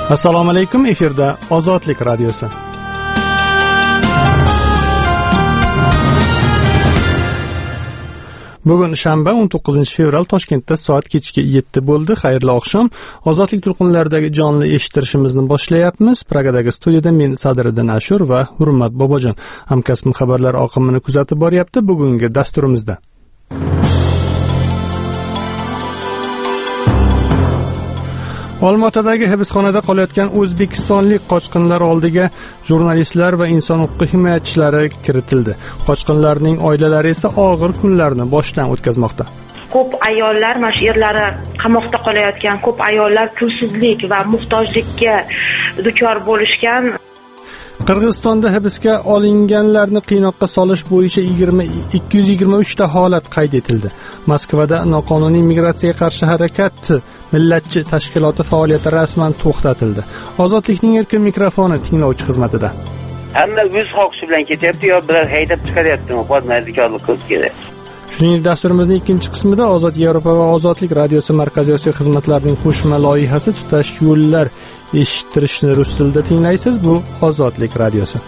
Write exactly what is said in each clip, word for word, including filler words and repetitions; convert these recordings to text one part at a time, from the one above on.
Assalomu alaykum, efirda Ozodlik radiosi. Bugun shanba o'n to'qqizinchi fevral, Toshkentda soat kechki yetti bo'ldi. Xayrli oqshom. Ozodlik to'lqinlaridagi jonli eshittirishimizni boshlayapmiz. Pragadagi studiyada men Sadriddin Ashur va Hurmat Bobojon hamkasbim xabarlar oqimini kuzatib boryapti. Bugungi dasturimizda Olmaotadagi hibsxonada qolayotgan o'zbekistonlik qochqinlar oldiga jurnalistlar va inson huquqi himoyachilari kiritildi. Qochqinlarning oilalari esa og'ir kunlarni boshdan o'tkazmoqda. Ko'p ayollar, mana shu erlari qamoqda qolayotgan ko'p ayollar pulsizlik va muhtojlikka duchor bo'lishgan. Qirg'izistonda hibsga olinganlarni qiynoqqa solish bo'yicha ikki yuz yigirma uch ta holat qayd etildi. Moskvada noqonuniy migratsiyaga qarshi harakat millatchi tashkiloti faoliyati rasman to'xtatildi. Ozodlikning erkin mikrofoni tinglovchi xizmatida. Hamma o'z xohishi bilan ketyapti yo bilar haydab chiqaryaptimi? Xodimlarnikilik qilish kerak. Shuningdek, dasturimizning ikkinchi qismida Ozod Yevropa va Ozodlik radiosi Markaziy Osiyo xizmatlarining qo'shma loyihasi tutash yo'llar eshittirishni rus tilida tinglaysiz. Bu Ozodlik radiosi.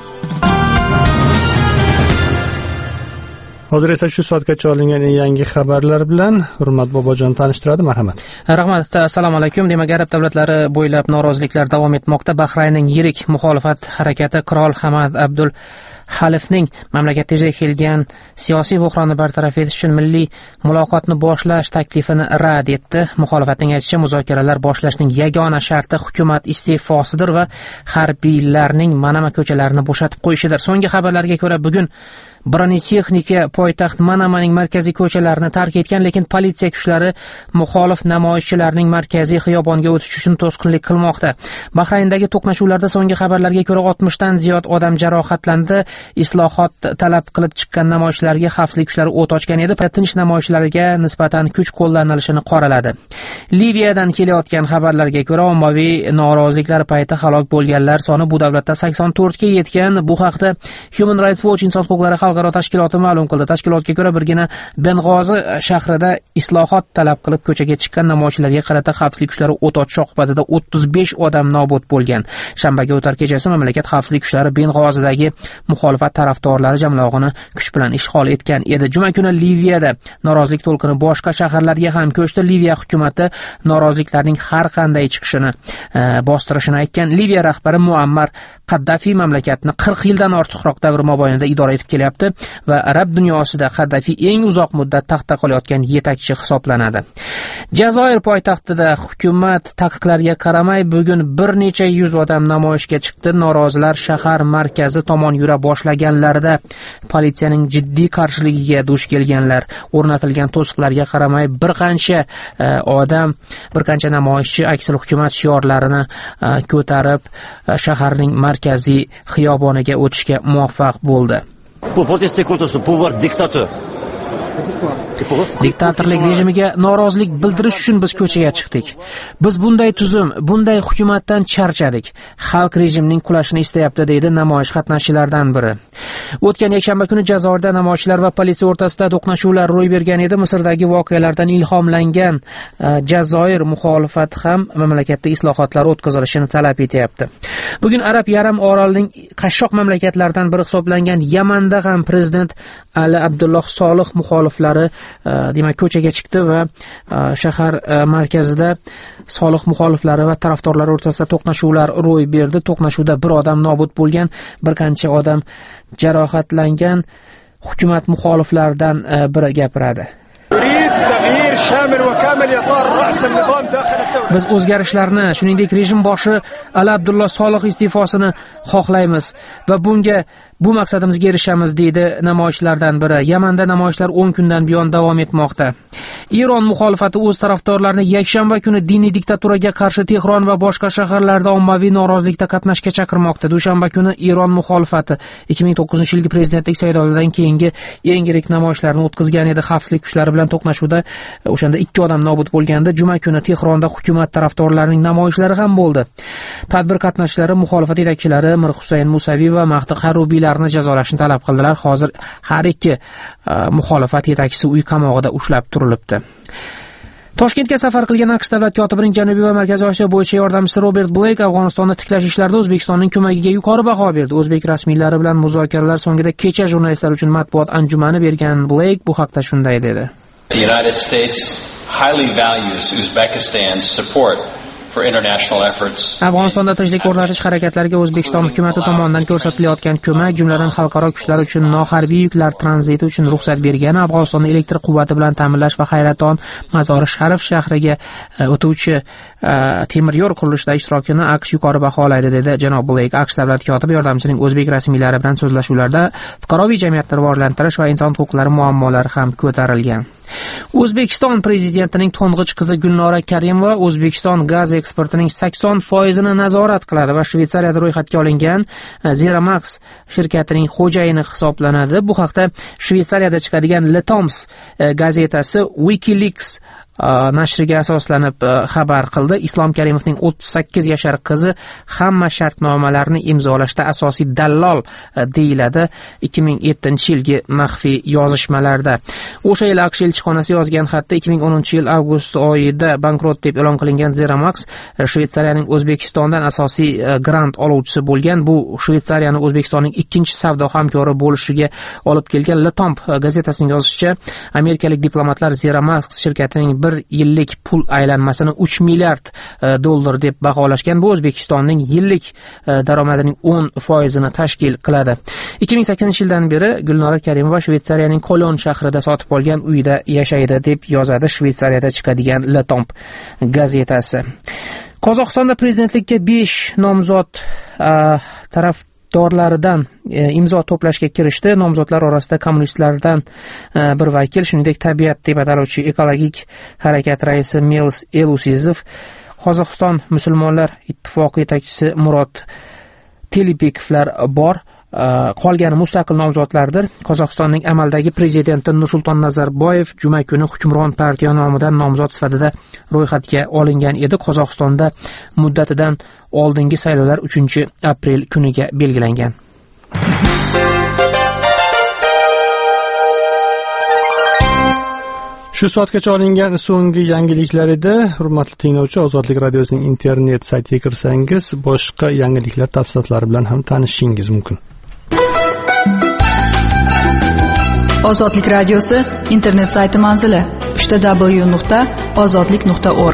Hozir esa shu soatgacha olingan yangi xabarlar bilan Hurmat Bobojon tanishtiradi. Marhamat. Rahmat. Assalomu alaykum. Demak, arab davlatlari bo'ylab noroziliklar davom etmoqda. Bahraynning yirik muxolifat harakati Qirol Hamad Abdul Halifning mamlakatga yuzaga kelgan siyosiy buhronni bartaraf etish uchun milliy muloqotni boshlash taklifini rad etdi. Muxolifatning aytishicha, muzokaralar boshlashning yagona sharti hukumat iste'fosidir va harbiylarning Manama ko'chalarini bo'shatib qo'yishidir. So'nggi xabarlarga ko'ra, bugun bronetexnika poytaxt Manamaning markaziy ko'chalarini tark etgan, lekin politsiya kuchlari muxolif namoyishchilarning markaziy xiyobonga o'tish uchun to'sqinlik qilmoqda. Bahrayndagi to'qnashuvlarda so'nggi xabarlarga ko'ra o'tmishdan ziyod odam jarohatlandi. Islohot talab qilib chiqqan namoyishchilarga xavfsizlik kuchlari o't ochgan edi. Tinch namoyishchilarga nisbatan kuch qo'llanilishini qoraladi. Liviyadan kelayotgan xabarlarga ko'ra, ommaviy noroziliklar payti halok bo'lganlar soni bu davlatda sakson to'rtga yetgan. Bu haqda Human Rights Watch inson huquqlari xalqaro tashkiloti ma'lum qildi. Tashkilotga ko'ra, birgina Beng'ozi shahrida islohot talab qilib ko'chaga chiqqan namoyishchilarga qarata xavfsizlik kuchlari o't ochish oqibatida o'ttiz besh odam nobud bo'lgan. Shanbaga o'tar kechasi mamlakat xavfsizlik kuchlari Beng'ozidagi muxolifat tarafdorlari jamlog'ini kuch bilan ishg'ol etgan edi. Juma kuni Liviyada norozilik to'lqini boshqa shaharlarga ham ko'chdi. Liviya hukumati noroziliklarning har qanday chiqishini e, bostirishini aytgan. Liviya rahbari Muammar Qaddafi mamlakatni qirq yildan ortiqroq davr mobaynida idora etib kelyapti va arab dunyosida Qaddafi eng uzoq muddat taxtda qolayotgan yetakchi hisoblanadi. Jazoir poytaxtida hukumat taqiqlariga qaramay bugun bir necha yuz odam namoyishga chiqdi. Norozilar shahar markazi tomon yura boshlaganlarida politsiyaning jiddiy qarshiligiga duch kelganlar. O'rnatilgan to'siqlarga qaramay bir qancha e, odam, bir qancha namoyishchi aksal hukumat shiorlarini e, ko'tarib e, shaharning markaziy xiyoboniga o'tishga muvaffaq bo'ldi. Bu protester contre ce pouvoir dictateur. Diktatorlik rejimiga norozilik bildirish uchun biz ko'chaga chiqdik. Biz bunday tuzum, bunday hukumatdan charchadik. Xalq rejimning qulashini istayapti, deydi namoyish qatnashchilaridan biri. O'tgan yakshanba kuni Jazoirda namoyishchilar va politsiya o'rtasida to'qnashuvlar ro'y bergan edi. Misrdagi voqealardan ilhomlangan Jazoir muxolifati ham mamlakatda islohotlar o'tkazilishini talab etyapti. Bugun Arab yarim orolining qashshoq mamlakatlaridan biri hisoblangan Yamanda ham prezident Ali Abdulloh Solih muxoliflari demak ko'chaga chiqdi va shahar markazida Solih muxoliflari va tarafdorlari o'rtasida to'qnashuvlar ro'y berdi. To'qnashuvda bir odam nobud bo'lgan, bir qancha odam jarohatlangan. Hukumat muxoliflaridan biri gapiradi. Biz o'zgarishlarni, shuningdek rejim boshi Ali Abdulloh Solih iste'fosini xohlaymiz va bunga bu maqsadimizga erishamiz, deydi namoyishchilardan biri. Yamanda namoyishlar o'n kundan buyon davom etmoqda. Eron muxolifati o'z tarafdorlarini yakshanba kuni diniy diktaturaga qarshi Tehron va boshqa shaharlarda ommaviy norozilikda qatnashga chaqirmoqda. Dushanba kuni Eron muxolifati ikki ming to'qqizinchi yilgi prezidentlik saylovidan keyingi eng yirik namoyishlarni o'tkazgan edi. Xavfsizlik kuchlari bilan to'qnashuvda o'shanda ikki odam nobud bo'lganda, juma kuni Tehronda hukumat tarafdorlarining namoyishlari ham bo'ldi. Tadbir qatnashchilari muxolifat yetakchilari Mir Husayn Musaviy va Mahdi Harubiylarni jazolashni talab qildilar. Hozir har ikki muxolifat yetakchisi uy qamog'ida ushlab turilibdi. Toshkentga safar qilgan AQSh davlat kotibining Janubiy va Markaziy Osiyo bo'yicha yordamchisi Robert Bleyk Afg'onistonda tiklash ishlarida O'zbekistonning ko'magiga yuqori baho berdi. O'zbek rasmiylari bilan muzokaralar so'ngida kecha jurnalistlar uchun matbuot anjumani bergan Bleyk bu haqda shunday dedi. The United States highly values Uzbekistan's support for international efforts. Afg'onistonda tinchlik o'rnatish harakatlariga O'zbekiston hukumati tomonidan ko'rsatilayotgan ko'mak, jumladan xalqaro kuchlar uchun noharbiy yuklar tranziti uchun ruxsat bergani, Afg'onistonda elektr quvvati bilan ta'minlash va Hayraton Mazori Sharif shahriga o'tuvchi temir yo'l qurilishida ishtirokini AQSh yuqori baholaydi, dedi janob Bleyk. AQSh davlat kotibi yordamchisining o'zbek rasmiylari bilan so'zlashuvlarda fuqaroviy jamiyatni rivojlantirish va inson huquqlari muammolari ham ko'tarilgan. O'zbekiston prezidentining to'ng'ich qizi Gulnora Karimova O'zbekiston gaz eksportining sakson foizini nazorat qiladi va Shveysariyada ro'yxatga olingan Zeramax shirkatining xo'jayini hisoblanadi. Bu haqda Shveysariyada chiqadigan Le Temps gazetasi WikiLeaks nashriga asoslanib xabar qildi. Islom Karimovning o'ttiz sakkiz yashar qizi hamma shartnomalarni imzolashda asosiy dallol deyiladi ikki ming yettinchi yilgi maxfiy yozishmalarda. O'sha yil AQSh elchixonasi yozgan xatda ikki ming o'ninchi yil avgust oyida bankrot deb e'lon qilingan Zeramax Shveysariyaning O'zbekistondan asosiy grant oluvchisi bo'lgan. Bu Shveysariyani O'zbekistonning ikkinchi savdo hamkori bo'lishiga olib kelgan. Le Temps gazetasining yozishicha, amerikalik diplomatlar Zeramax shirkatining bir yillik pul aylanmasini uch milliard dollar deb baholashgan. Bu O'zbekistonning yillik daromadining o'n foizini tashkil qiladi. ikki ming sakkizinchi yildan beri Gulnora Karimova Shveysariyaning Kolon shahrida sotib olgan uyda yashaydi deb yozadi Shveysariyada chiqadigan Le Temps gazetasi. Qozog'istonda prezidentlikka besh nomzod taraf dorlaridan imzo to'plashga kirishdi. Nomzodlar orasida kommunistlardan bir vakil, shuningdek tabiat deb ataluvchi ekologik harakat raisi Mels Elusizov, Qozog'iston musulmonlar ittifoqi yetakchisi Murod Telibekovlar bor. Qolgani mustaqil nomzodlardir. Qozog'istonning amaldagi prezidenti Nursulton Nazarboyev juma kuni hukmron partiya nomidan nomzod sifatida ro'yxatga olingan edi. Qozog'istonda muddatidan oldingi saylovlar uchinchi aprel kuniga belgilangan. Shu soatgacha olingan so'nggi yangiliklar edi. Hurmatli tinglovchi, Ozodlik radiosining internet saytiga kirsangiz, boshqa yangiliklar tafsilotlari bilan ham tanishishingiz mumkin. Ozodlik radiosi internet sayti manzili w w w nuqta ozodlik nuqta org.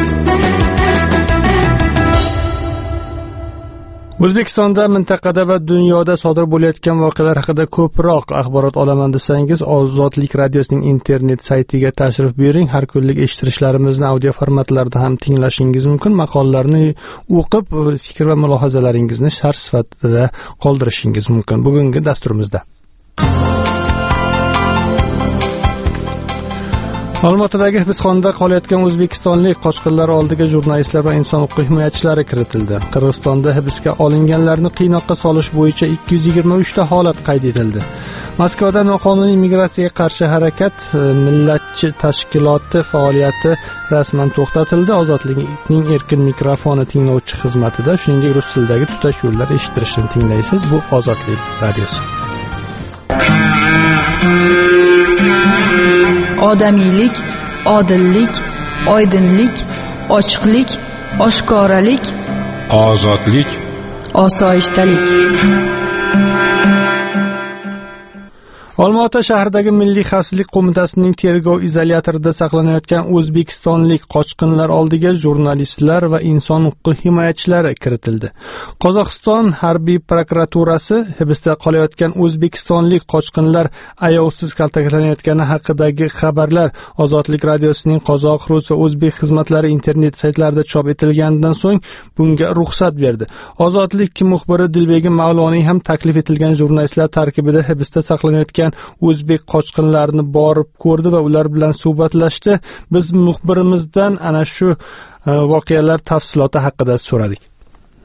O'zbekistonda, mintaqada va dunyoda sodir bo'layotgan voqealar haqida ko'proq axborot olaman desangiz, Ozodlik radiosining internet saytiga tashrif buyuring. Har kunlik eshittirishlarimizni audio formatlarda ham tinglashingiz mumkin. Maqolalarni o'qib, fikr va mulohazalaringizni sharh sifatida qoldirishingiz mumkin. Bugungi dasturimizda Olmaotadagi hibsxonada qolayotgan o'zbekistonlik qochqinlar oldiga jurnalistlar va inson huquq himoyachilari kiritildi. Qirg'izistonda hibsga olinganlarni qiynoqqa solish bo'yicha ikki yuz yigirma uch ta holat qayd etildi. Moskvada noqonuniy migratsiyaga qarshi harakat millatchi tashkiloti faoliyati rasman to'xtatildi. Ozodlikning erkin mikrofoni tinglovchi xizmatida, shuningdek rus tilidagi tutash yo'llar eshittirishni tinglaysiz. Bu Ozodlik radiosi. Odamiylik, odillik, oydinlik, ochiqlik, oshkoralik, ozodlik, osoyishtalik. Olmaota shahridagi Milliy xavfsizlik qo'mitasining tergov izolyatorida saqlanayotgan o'zbekistonlik qochqinlar oldiga jurnalistlar va inson huquq himoyachilari kiritildi. Qozog'iston harbiy prokuraturasi hibsda qolayotgan o'zbekistonlik qochqinlar ayovsiz kaltaklanayotgani haqidagi xabarlar Ozodlik radiosining qozoq, rus va o'zbek xizmatlari internet saytlarida chop etilganidan so'ng bunga ruxsat berdi. Ozodlik muxbiri Dilbegim Mavloniy ham taklif etilgan jurnalistlar tarkibida hibsda saqlanayotgan o'zbek qochqinlarini borib ko'rdi va ular bilan suhbatlashdi. Biz muxbirimizdan ana shu voqealar tafsiloti haqida so'radik.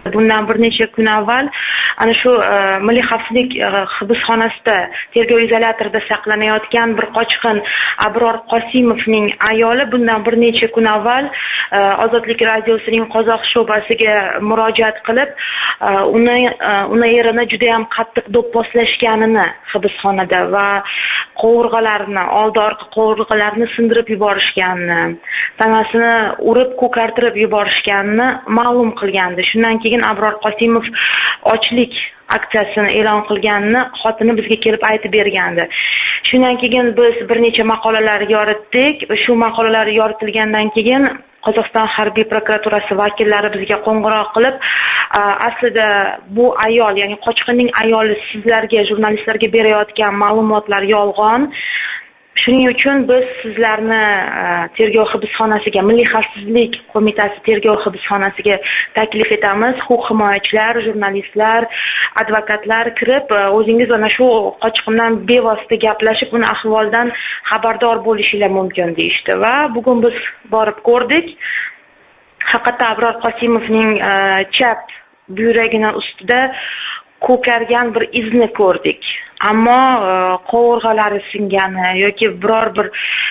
bundan bir necha kun avval ana shu Milliy xavfsizlik hibsxonasida tergov izolyatorida saqlanayotgan bir qochqin Abror Qosimovning ayoli bundan bir necha kun avval Ozodlik radiosining Qozoq sho'basiga murojaat qilib, uni uni erini juda ham qattiq do'pposlashganini hibsxonada va qovurg'alarini, oldi orqa qovurg'alarini sindirib yuborishganini, tanasini urib ko'kartirib yuborishganini ma'lum qilgandi. Shundan keyin Abror Qosimov ochlik aksiyasini e'lon qilganini xotini bizga kelib aytib bergandi. Shundan keyin biz bir necha maqolalar yoritdik. Shu maqolalar yoritilgandan keyin Qozog'iston harbiy prokuraturasi vakillari bizga qo'ng'iroq qilib, aslida bu ayol, ya'ni qochqinning ayoli sizlarga, jurnalistlarga berayotgan ma'lumotlar yolg'on. Shuning uchun biz sizlarni tergov hibsxonasiga, Milliy xavfsizlik qo'mitasi tergov hibsxonasiga taklif etamiz. Huquq himoyachilar, jurnalistlar, advokatlar kirib, o'zingiz ana shu qochqindan bevosita gaplashib, uni ahvolidan xabardor bo'lishingiz mumkin deyishdi va bugun biz borib ko'rdik. Haqiqatda Abror Qosimovning chap buyragini ustida ko'kargan bir izni ko'rdik. Ammo qovurg'alari singani yoki biror bir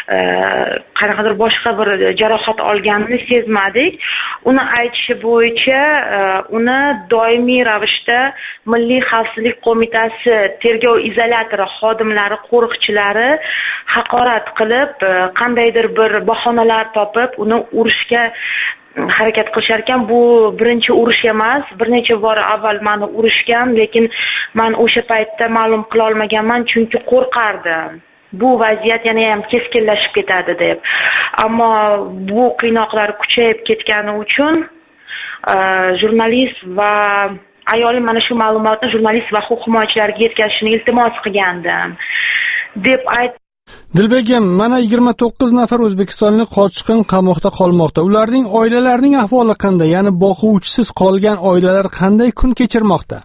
qanaqadir boshqa bir jarohat olganini sezmadik. Uni aytishi bo'yicha uni doimiy ravishda Milliy xavfsizlik qo'mitasi tergov izolyatori xodimlari, qo'riqchilari haqorat qilib, qandaydir bir bahonalar topib, uni urishga harakat qilishar ekan. Bu birinchi urush emas, bir necha bor avval meni urishgan, lekin men o'sha paytda ma'lum qila olmaganman, chunki qo'rqardim. Bu vaziyat yana ham keskinlashib ketadi deb. Ammo bu qiynoqlar kuchayib ketgani uchun jurnalist va ayolim mana shu ma'lumotni jurnalist va huquq himoyachilarga yetkazishni iltimos qilgandim deb ayt. Dilbegim, mana yigirma to'qqiz nafar o'zbekistonlik qochqin qamoqda qolmoqda. Ularning oilalarining ahvoli qanday? Ya'ni boquvchisiz qolgan oilalar qanday kun kechirmoqda?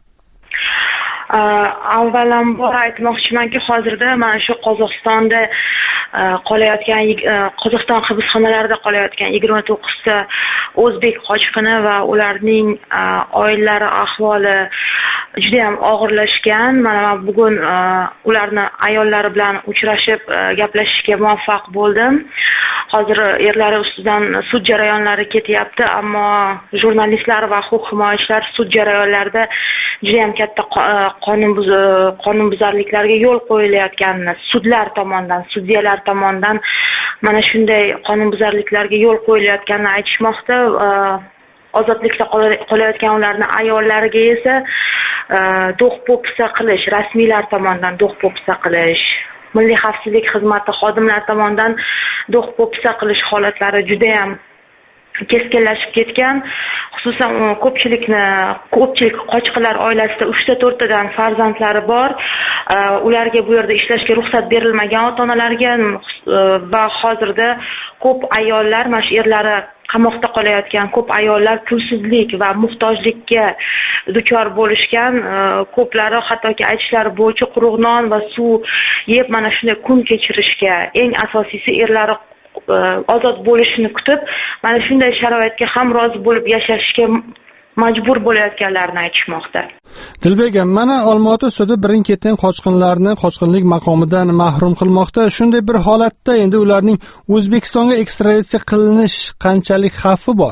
Avvalambor aytmoqchimanki, hozirda mana shu Qozog'istonda qolayotgan Qozog'iston hibsxonalarida qolayotgan yigirma to'qqizta o'zbek qochqini va ularning oilalari ahvoli juda ham og'irlashgan. Mana men bugun ularni ayollari bilan uchrashib gaplashishga muvaffaq bo'ldim. Hozir erlari ustidan sud jarayonlari ketyapti, ammo jurnalistlar va huquq himoyachilar sud jarayonlarida juda ham katta qonun qonunbuzarliklarga yo'l qo'yilayotganini, sudlar tomonidan, sudyalar tomonidan mana shunday qonunbuzarliklarga yo'l qo'yilayotganini aytishmoqda. Ozodlikda qolayotgan ularning ayollariga esa do'q-po'pisa qilish, rasmiylar tomonidan do'q-po'pisa qilish, Milliy xavfsizlik xizmati xodimlari tomonidan do'q-po'pisa qilish holatlari juda ham keskinlashib ketgan. Xususan ko'pchilikni ko'pchilik qochqinlar oilasida uchta to'rttadan farzandlari bor. Ularga bu yerda ishlashga ruxsat berilmagan ota-onalarga va hozirda ko'p ayollar, mana shu erlari qamoqda qolayotgan ko'p ayollar pulsizlik va muhtojlikka duchor bo'lishgan. Ko'plari hattoki aytishlari bo'yicha quruq non va suv yeb mana shunday kun kechirishga, eng asosiysi erlari ozod bo'lishini kutib, mana shunday sharoitga ham rozi bo'lib yashashga majbur bo'layotganlarini aytishmoqda. Dilbegim, mana Olmaota sudi birin-ketin qochqinlarni qochqinlik maqomidan mahrum qilmoqda. Shunday bir holatda endi ularning O'zbekistonga ekstraditsiya qilinish qanchalik xavfi bor?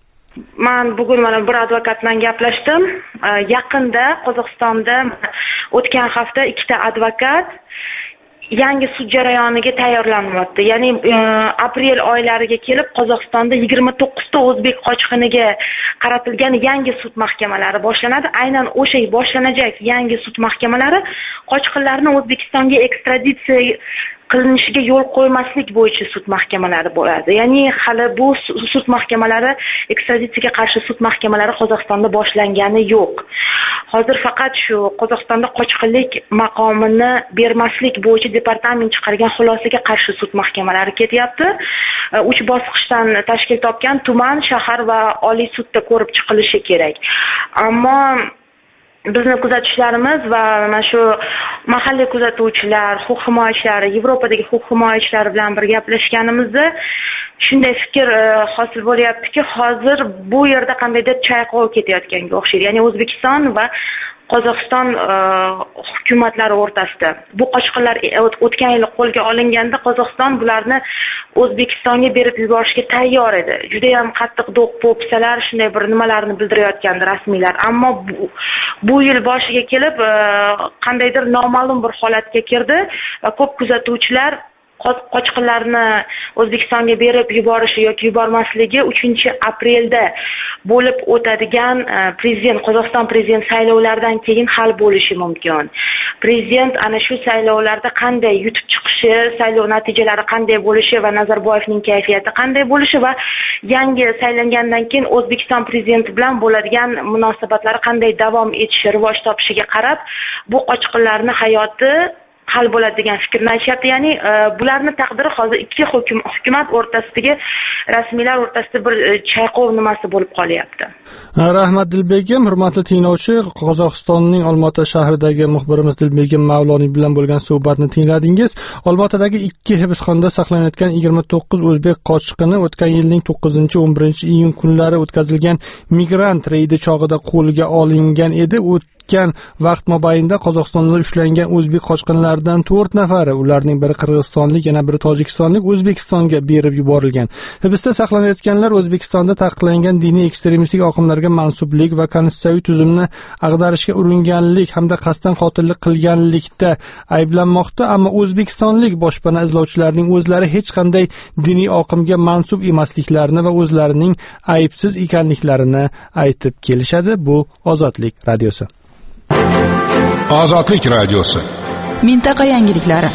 Men bugun mana bir advokat bilan gaplashdim. Yaqinda Qozog'istonda o'tgan hafta ikkita advokat yangi sud jarayoniga tayyorlanmoqda. Ya'ni aprel oylariga kelib Qozog'istonda yigirma to'qqizta o'zbek qochqiniga qaratilgan yangi sud mahkamalari boshlanadi. Aynan o'sha boshlanajak yangi sud mahkamalari qochqinlarni O'zbekistonga ekstraditsiya qilinishiga yo'l qo'ymaslik bo'yicha sud mahkamalari bo'ladi. Ya'ni hali bu sud mahkamalari, ekstraditsiyaga qarshi sud mahkamalari Qozog'istonda boshlangani yo'q. Hozir faqat shu Qozog'istonda qochqinlik maqomini bermaslik bo'yicha departament chiqargan xulosaga qarshi sud mahkamalari ketyapti. uch bosqichdan tashkil topgan tuman, shahar va oliy sudda ko'rib chiqilishi kerak. Ammo bizni kuzatishlarimiz va mana shu mahalliy kuzatuvchilar, huquq himoyachilari, Yevropadagi huquq himoyachilari bilan bir gaplashganimizda shunday fikr hosil bo'lyaptiki, hozir bu yerda qandaydir chayqov ketayotganga o'xshaydi. Ya'ni O'zbekiston va Qozog'iston hukumatlari o'rtasida. Bu qochqinlar o'tgan yil qo'lga olinganda Qozog'iston bularni O'zbekistonga berib yuborishga tayyor edi. Juda ham qattiq do'q po'pisalar, shunday bir nimalarni bildirayotgandi rasmiylar. Ammo bu, bu yil boshiga kelib qandaydir noma'lum bir holatga kirdi va ko'p kuzatuvchilar qochqinlarni O'zbekistonga berib yuborishi yoki yubormasligi uchinchi aprelda bo'lib o'tadigan prezident Qozog'iston prezident saylovlaridan keyin hal bo'lishi mumkin. Prezident ana shu saylovlarda qanday yutib chiqishi, saylov natijalari qanday bo'lishi va Nazarboyevning kayfiyati qanday bo'lishi va yangi saylangandan keyin O'zbekiston prezidenti bilan bo'ladigan munosabatlari qanday davom etishi, rivoj topishiga qarab bu qochqinlarni hayoti hal bo'ladi degan fikrni aytishyapti. Ya'ni bularni taqdiri hozir ikki hukumat o'rtasidagi rasmiylar o'rtasida bir chayqov nimasi bo'lib qolyapti. Rahmat Dilbegim, hurmatli tinglovchi, Qozog'istonning Olmaota shahridagi muxbirimiz Dilbegim Mavloniy bilan bo'lgan suhbatni tingladingiz. Olmaotadagi ikki hibsxonada saqlanayotgan yigirma to'qqiz o'zbek qochqini o'tgan yilning to'qqizinchi o'n birinchi iyun kunlari o'tkazilgan migrant reydi chog'ida qo'lga olingan edi. O'tgan vaqt mobaynida Qozog'istonda ushlangan o'zbek qochqinlaridan to'rt nafari, ularning biri qirg'izistonlik, yana biri tojikistonlik O'zbekistonga berib yuborilgan. Hibsda saqlanayotganlar O'zbekistonda taqiqlangan diniy ekstremistik oqimlarga mansublik va konstitutsiyaviy tuzumni ag'darishga uringanlik hamda qasddan qotillik qilganlikda ayblanmoqda, ammo o'zbekistonlik boshpana izlovchilarning o'zlari hech qanday diniy oqimga mansub emasliklarini va o'zlarining aybsiz ekanliklarini aytib kelishadi. Bu Ozodlik radiosi. Ozodlik radiosi. Mintaqa yangiliklari.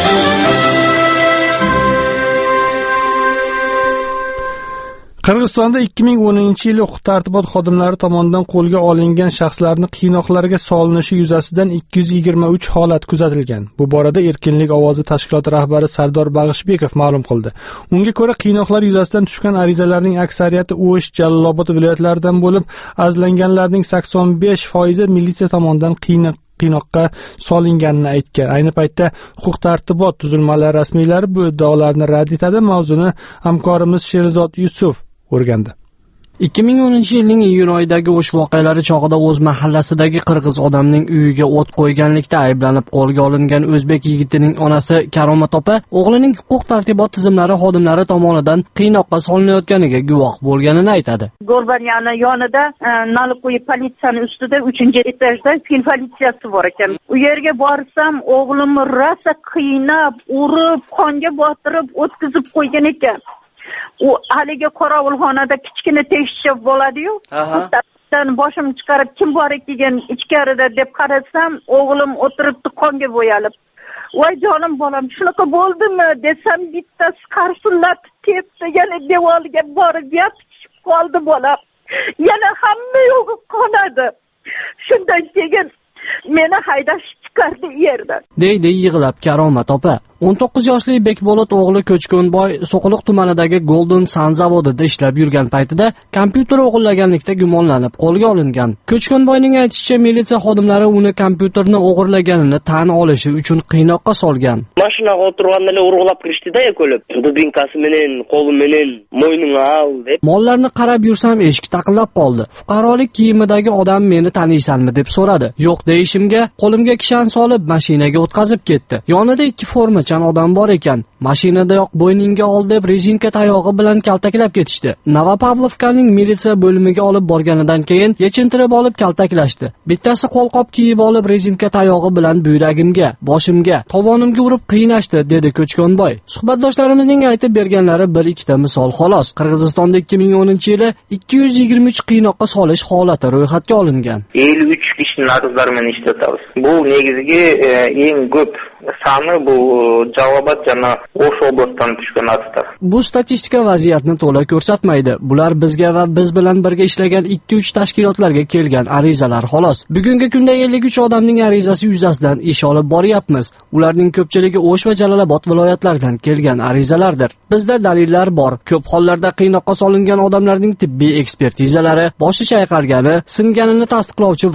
Qirg'izistonda ikki ming o'ninchi yil huquq-tartibot xodimlari tomonidan qo'lga olingan shaxslarning qiynoqlarga solinishi yuzasidan ikki yuz yigirma uch holat kuzatilgan. Bu borada Erkinlik ovozi tashkiloti rahbari Sardor Bag'ishbekov ma'lum qildi. Unga ko'ra, qiynoqlar yuzasidan tushgan arizalarning aksariyati O'sh, Jalolobod viloyatlaridan bo'lib, azlanganlarning sakson besh foizi militsiya tomonidan qiynoq qiynoqqa solinganini aytgan. Ayni paytda huquq-tartibot tuzilmalari rasmiylari bu iddaolarni rad etadi. Mavzuni hamkorimiz Sherzod Yusuf o'rgandi. ikki ming o'ninchi yilning iyun oyidagi O'sh voqealari chog'ida o'z mahallasidagi qirg'iz odamning uyiga o't qo'yganlikda ayblanib qo'lga olingan o'zbek yigitining onasi Karomat opa o'g'lining huquq-tartibot tizimlari xodimlari tomonidan qiynoqqa solinayotganiga guvoh bo'lganini aytadi. Gorbaryani yonida Naliko'yi politsiyani ustida uchinchi etajda fil politsiyasi bor ekan. U yerga borsam, o'g'limni rosa qiynab, urib, qonga botirib o'tkazib qo'ygan ekan. U haligi qorovulxonada kichkina tekshirib bo'ladi-yu. Boshim chiqarib kim bor ekan ichkarida deb qarasam, o'g'lim o'tiribdi qonga bo'yalib. Voy jonim bolam, shunaqa bo'ldimi desam, bittasi qarsillatib tepdi, yana devorga borib yopishib qoldi bolam. Yana hamma yo'g'i qonadi. Shundan keyin meni haydash chiqardi yerdan. Deydi yig'lab Karomat opa. o'n to'qqiz yoshli Bekbolot o'g'li Ko'chkonboy So'qiliq tumanidagi Golden Sun zavodida ishlab yurgan paytida kompyuter o'g'irlaganlikda gumonlanib qo'lga olingan. Ko'chkonboyning aytishicha, militsiya xodimlari uni kompyuterni o'g'irlaganini tan olishi uchun qiynoqqa solgan. Mashinaga o'tirganlar urg'ulab kirishdi-da, ko'lib. Dubinkasi menen, qo'li menen, mo'yning al deb. Mollarni qarab yursam eshik taqillab qoldi. Fuqarolik kiyimidagi odam meni taniysanmi deb so'radi. Yo'q deyishimga qo'limga kishan solib mashinaga o'tkazib ketdi. Yonida ikki formacha odam bor ekan. Mashinadayoq bo'yningga ol deb rezinka tayog'i bilan kaltaklab ketishdi. Novopavlovkaning militsiya bo'limiga olib borganidan keyin yechintirib olib kaltaklashdi. Bittasi qo'lqop kiyib olib rezinka tayog'i bilan buyragimga, boshimga, tovonimga urib qiynashdi, dedi Ko'chkonboy. Suhbatdoshlarimizning aytib berganlari bir ikkita misol xolos. Qirg'izistonda ikki ming o'ninchi yili ikki yuz yigirma uch qiynoqqa solish holati ro'yxatga olingan. ellik uch kishining naqdlarini ishlatamiz. Bu negizgi eng ko'p soni bu Jalolobod jana O'sh oblastdan tushgan naqdlar. Bu statistika vaziyatni to'la ko'rsatmaydi. Bular bizga va biz bilan birga ishlagan ikki uch tashkilotlarga kelgan arizalar xolos. Bugungi kunda ellik uch odamning arizasi yuzasidan ish olib boryapmiz. Ularning ko'pchiligi O'sh va Jalolobod viloyatlaridan kelgan arizalardir. Bizda dalillar bor. Ko'p hollarda qiynoqqa solingan odamlarning tibbiy ekspertizalari, boshi chayqalgani, singanini tasdiqlovchi vrachlarning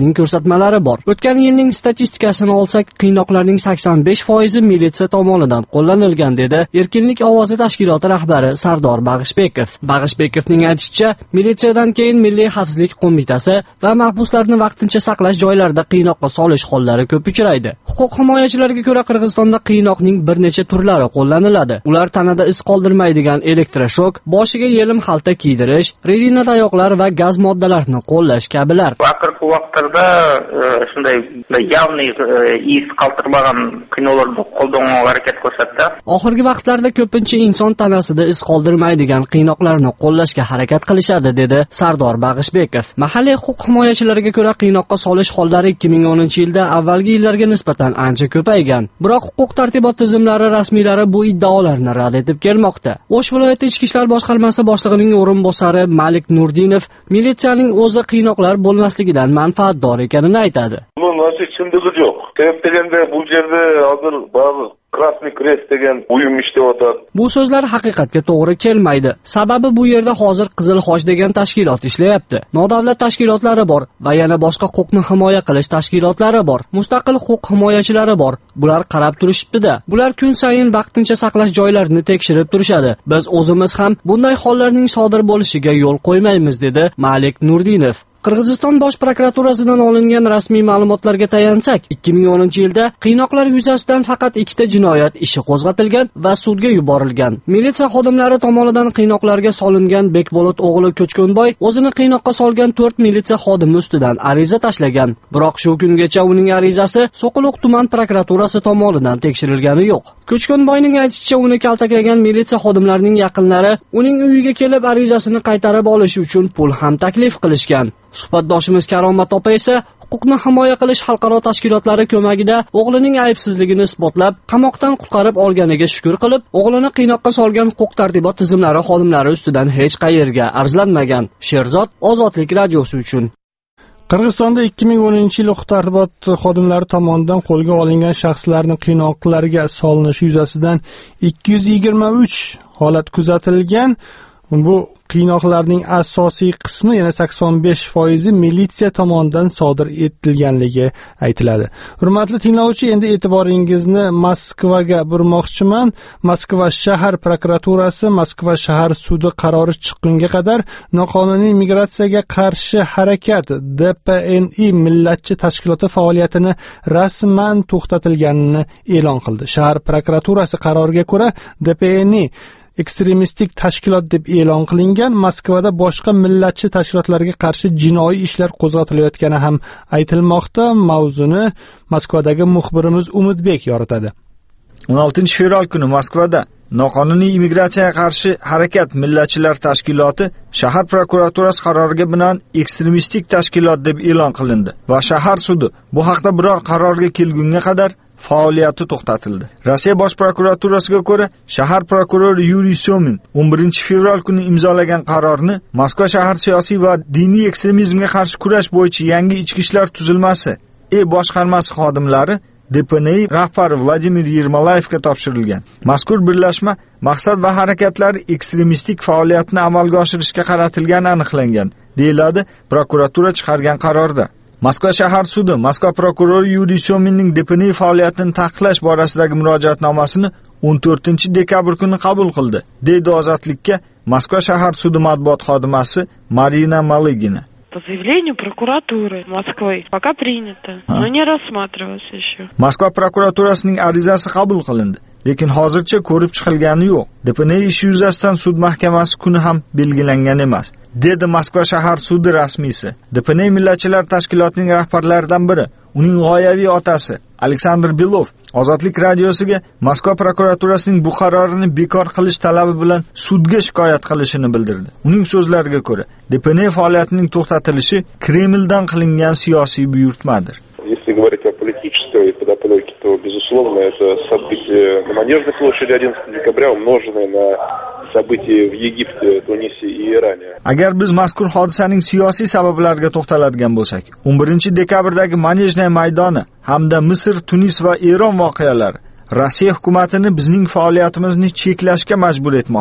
militsiyaning ko'rsatmalari bor. O'tgan yilning statistikasini olsak, qiynoqlarning sakson besh foizi militsiya tomonidan qo'llanilgan, dedi Erkinlik ovozi tashkiloti rahbari Sardor Bag'ishbekov. Bag'ishbekovning aytishicha, militsiyadan keyin Milliy xavfsizlik qo'mitasi va mahbuslarni vaqtincha saqlash joylarida qiynoqqa solish hollari ko'p uchraydi. Huquq himoyachilariga ko'ra, Qirg'izistonda qiynoqning bir necha turlari qo'llaniladi. Ular tanada iz qoldirmaydigan elektroshok, boshiga yelim xalta kiydirish, rezina tayoqlar va gaz moddalarini qo'llash kabilar. Oxirgi vaqtlarda shunday явный iz qoldirmagan qiynovlarni qo'llanishga harakat ko'rsatdi. Oxirgi vaqtlarda ko'pincha inson tanasida iz qoldirmaydigan qiynoqlarni qo'llashga harakat qilishadi, dedi Sardor Bag'ishbekov. Mahalliy huquq himoyachilariga ko'ra, qiynoqqa solish hollari ikki ming o'ninchi yilda avvalgi yillarga nisbatan ancha ko'paygan. Biroq huquq tartibot tizimlari rasmiylari bu iddaolarni rad etib kelmoqda. O'sh viloyati ichki ishlar boshqarmasi boshlig'ining o'rinbosari Malik Nurdinov militsiyaning o'zi qiynoqlar bo'lmasligidan manfaatdor ekanini aytadi. Bu tushundigi yo'q. Sebep deganda bu yerda hozir ba'zi Krasniy Krest degan uyum ishlayotadi. Bu so'zlar haqiqatga to'g'ri kelmaydi. Sababi bu yerda hozir Qizil Xoch degan tashkilot ishlayapti. Nodavlat tashkilotlari bor va yana boshqa huquqni himoya qilish tashkilotlari bor. Mustaqil huquq himoyachilari bor. Bular qarab turishibdi-da. Bular kun sayin vaqtincha saqlash joylarini tekshirib turishadi. Biz o'zimiz ham bunday hollarning sodir bo'lishiga yo'l qo'ymaymiz, dedi Malik Nurdinov. Qirg'iziston bosh prokuraturasidan olingan rasmiy ma'lumotlarga tayansak, ikki ming o'ninchi yilda qiynoqlar yuzasidan faqat ikkita jinoyat ishi qo'zg'atilgan va sudga yuborilgan. Militsiya xodimlari tomonidan qiynoqlarga solingan Bekbolot o'g'li Ko'chkonboy o'zini qiynoqqa solgan to'rt militsiya xodimi ustidan ariza tashlagan. Biroq shu kungacha uning arizasi So'quluq tuman prokuraturasi tomonidan tekshirilgani yo'q. Ko'chkonboyning aytishicha, uni kaltaklagan militsiya xodimlarining yaqinlari uning uyiga kelib arizasini qaytarib olish uchun pul ham taklif qilishgan. Suhbatdoshimiz Karomat opa esa huquqni himoya qilish xalqaro tashkilotlari ko'magida o'g'lining aybsizligini isbotlab, qamoqdan qutqarib olganiga shukr qilib, o'g'lini qiynoqqa solgan huquq tartibot tizimlari xodimlari ustidan hech qayerga arzlanmagan. Sherzod Ozodlik radiosi uchun. Qirg'izistonda ikki ming o'ninchi yil huquq tartibot xodimlari tomonidan qo'lga olingan shaxslarning qiynoqlarga solinishi yuzasidan ikki yuz yigirma uch holat kuzatilgan. Bu qiynoqlarning asosiy qismi, yana sakson besh foizi militsiya tomonidan sodir etilganligi aytiladi. Hurmatli tinglovchi, endi e'tiboringizni Moskvaga burmoqchiman. Moskva shahar prokuraturasi Moskva shahar sudi qarori chiqqunga qadar noqonuniy migratsiyaga qarshi harakat D P N I millatchi tashkiloti faoliyatini rasman to'xtatilganini e'lon qildi. Shahar prokuraturasi qaroriga ko'ra D P N I ekstremistik tashkilot deb e'lon qilingan. Moskvada boshqa millatchi tashkilotlarga qarshi jinoiy ishlar qo'zg'atilayotgani ham aytilmoqda. Mavzuni Moskvadagi muxbirimiz Umidbek yoritadi. o'n oltinchi fevral kuni Moskvada noqonuniy immigratsiyaga qarshi harakat millatchilar tashkiloti shahar prokuraturasi qaroriga binoan ekstremistik tashkilot deb e'lon qilindi va shahar sudi bu haqda biror qarorga kelgunga qadar faoliyati to'xtatildi. Rossiya bosh prokuraturasiga ko'ra, shahar prokurori Yuriy Somin o'n birinchi fevral kuni imzolagan qarorni Moskva shahar siyosiy va diniy ekstremizmga qarshi kurash bo'yicha yangi ichki ishlar tuzilmasi E boshqarmasi xodimlari D P N I rahbari Vladimir Yermolayevga topshirilgan. Mazkur birlashma maqsad va harakatlari ekstremistik faoliyatni amalga oshirishga qaratilgani aniqlangan, deyiladi prokuratura chiqargan qarorda. Moskva shahar sudi Moskva prokurori Yuriy Sominning D P N I faoliyatini taqiqlash borasidagi murojaatnomasini o'n to'rtinchi dekabr kuni qabul qildi, deydi Ozodlikka Moskva shahar sudi matbuot xodimasi Marina Malygina. По заявлению прокуратуры Москвы пока принято, но не рассматривалось еще. Moskva prokuraturasining arizasi qabul qilindi, lekin hozircha ko'rib chiqilgani yo'q. D P N I ishi yuzasidan sud mahkamasi kuni ham belgilangan emas, dedi Moskva shahar sudi rasmiysi. D P N I millatchilar tashkilotining rahbarlaridan biri, uning g'oyaviy otasi Aleksandr Belov Ozodlik radiosiga Moskva prokuraturasining bu qarorini bekor qilish talabi bilan sudga shikoyat qilishini bildirdi. Uning so'zlariga ko'ra, D P N I faoliyatining to'xtatilishi Kremldan qilingan siyosiy buyurtmadir. Если говорить о политической подоплеке, то, безусловно, это события на Манежной площади одиннадцатого декабря, умноженные на события в Египте, Тунисе и Иране. Agar biz mazkur hodisaning siyosiy sabablariga to'xtaladigan bo'lsak, o'n birinchi dekabrdagi Manejnaya maydoni hamda Misr, Tunis va Eron voqealari Rossiya hukumatini bizning faoliyatimizni cheklashga majbur etmoqda.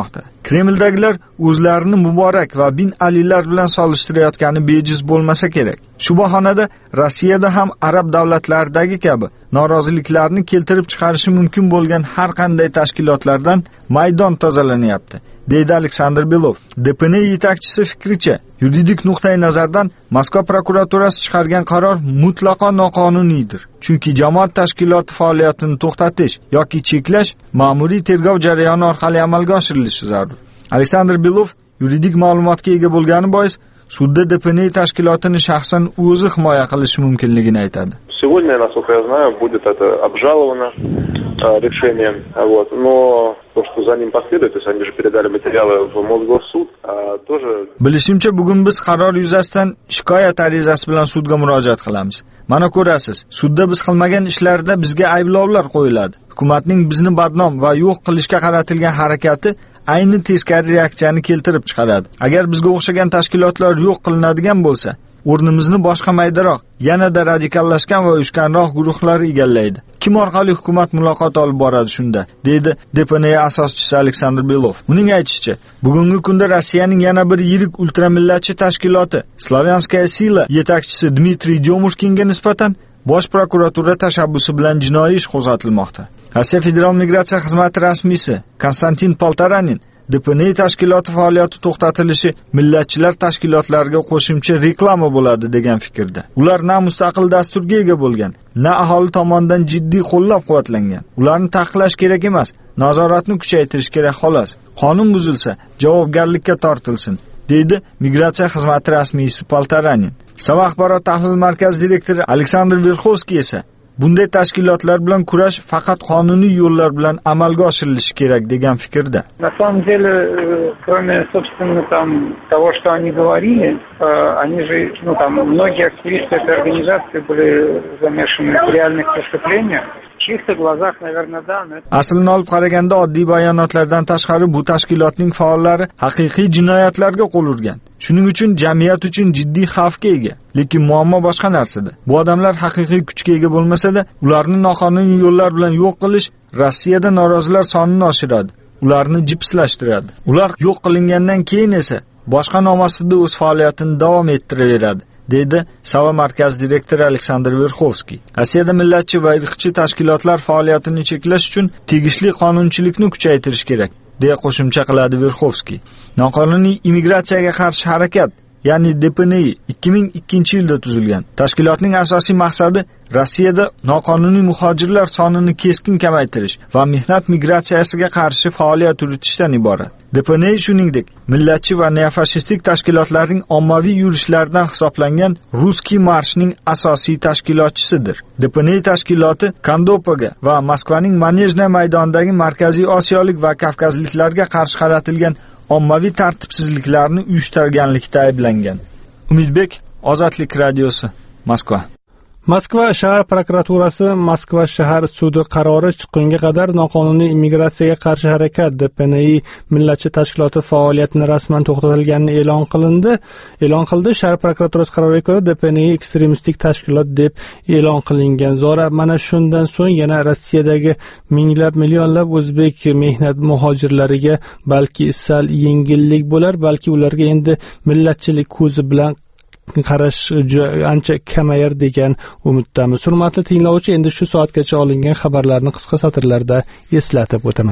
Kremldagilar o'zlarini Muborak va Bin Alilar bilan solishtirayotgani bejiz bo'lmasa kerak. Shu bahonada Rossiyada ham arab davlatlaridagi kabi noroziliklarni keltirib chiqarishi mumkin bo'lgan har qanday tashkilotlardan maydon tozalanyapti, deydi Aleksandr Belov. D P N yetakchisi fikricha, yuridik nuqtai nazardan Moskva prokuraturasi chiqargan qaror mutlaqo noqonuniydir. Chunki jamoat tashkiloti faoliyatini to'xtatish yoki cheklash ma'muriy tergov jarayoni orqali amalga oshirilishi zarur. Aleksandr Belov yuridik ma'lumotga ega bo'lgani bois sudda D P N tashkilotini shaxsan o'zi himoya qilishi mumkinligini aytadi. Сегодня, насколько я знаю, будет это обжаловано решением, вот, но то, что за ним последует, то есть они же передали материалы в Мосгорсуд, тоже... Bilishimcha, bugun biz qaror yuzasidan shikoyat arizasi bilan sudga murojaat qilamiz. Mana ko'rasiz, sudda biz qilmagan ishlarda bizga ayblovlar qo'yiladi. Hukumatning bizni badnom va yo'q qilishga qaratilgan harakati ayni teskari reaksiyani keltirib chiqaradi. Agar bizga o'xshagan tashkilotlar yo'q qilinadigan bo'lsa, o'rnimizni boshqa maydaroq, yanada radikallashgan va uyushganroq guruhlar egallaydi. Kim orqali hukumat muloqot olib boradi shunda, deydi D P N asoschisi Aleksandr Belov. Uning aytishicha, bugungi kunda Rossiyaning yana bir yirik ultramillatchi tashkiloti Slavyanskaya Sila yetakchisi Dmitriy Dyomushkinga nisbatan Bosh prokuratura tashabbusi bilan jinoiy ish qo'zg'atilmoqda. Rossiya Federal migratsiya xizmati rasmiysi Konstantin Poltaranin D P N tashkiloti faoliyati to'xtatilishi millatchilar tashkilotlariga qo'shimcha reklama bo'ladi degan fikrda. Ular na mustaqil dasturga ega bo'lgan, na aholi tomonidan jiddiy qo'llab-quvvatlangan. Ularni taqiqlash kerak emas, nazoratni kuchaytirish kerak xolos. Qonun buzilsa, javobgarlikka tortilsin, deydi migratsiya xizmati rasmiysi Poltaranin. Sava axborot tahlil markazi direktori Aleksandr Verxovskiy esa bunday tashkilotlar bilan kurash faqat qonuniy yo'llar bilan amalga oshirilishi kerak degan fikrda. На самом деле, кроме, собственно, там того, что они говорили, они же, ну, там, многие активисты этой организации были замешаны в реальных преступлениях. В чьих-то глазах, наверное, да, но... Aslini olib qaraganda oddiy bayonotlardan tashqari bu tashkilotning faollari haqiqiy jinoyatlarga qo'l urgan. Shuning uchun jamiyat uchun jiddiy xavfga ega. Lekin muammo boshqa narsada. Bu odamlar haqiqiy kuchga ega bo'lmasa-da, ularni noqonuniy yo'llar bilan yo'q qilish Rossiyada norozilar sonini oshiradi. Ularni jipslashtiradi. Ular yo'q qilingandan keyin esa boshqa nom ostida o'z faoliyatini davom ettiraveradi, deydi Sava markaz direktori Aleksandr Verxovskiy. Rossiyada millatchi va irqchi tashkilotlar faoliyatini cheklash uchun tegishli qonunchilikni kuchaytirish kerak, deya qo'shimcha qiladi Verxovskiy. Noqonuniy immigratsiyaga qarshi harakat, ya'ni D P N ikki ming ikkinchi yilda tuzilgan. Tashkilotning asosiy maqsadi Rossiyada noqonuniy muhojirlar sonini keskin kamaytirish va mehnat migratsiyasiga qarshi faoliyat yuritishdan iborat. D P N shuningdek, millatchi va neofashistlik tashkilotlarning ommaviy yurishlaridan hisoblangan Ruskiy marshning asosiy tashkilotchisidir. D P N tashkiloti Kandopaga va Moskvaning Manejna maydonidagi Markaziy Osiyolik va Kavkazliklarga qarshi qaratilgan ommaviy tartibsizliklarni uyushtirganlikda ayblangan. Umidbek, Ozodlik radiosi, Moskva. Moskva shahar prokuraturasi Moskva shahar sudi qarori chiqqunga qadar noqonuniy immigratsiyaga qarshi harakat D P N millatchi tashkiloti faoliyatini rasman to'xtatilganini e'lon qilindi. E'lon qildi. Shahar prokuraturasi qaroriga ko'ra D P N ekstremistik tashkilot deb e'lon qilingan. Zora mana shundan so'ng yana Rossiyadagi minglab millionlab o'zbek mehnat muhojirlariga balki sal yengillik bo'lar, balki ularga endi millatchilik ko'zi bilan qarash ancha kamayar degan umiddamiz. Hurmatli tinglovchi, endi shu soatgacha olingan xabarlarni qisqa satrlarda eslatib o'taman.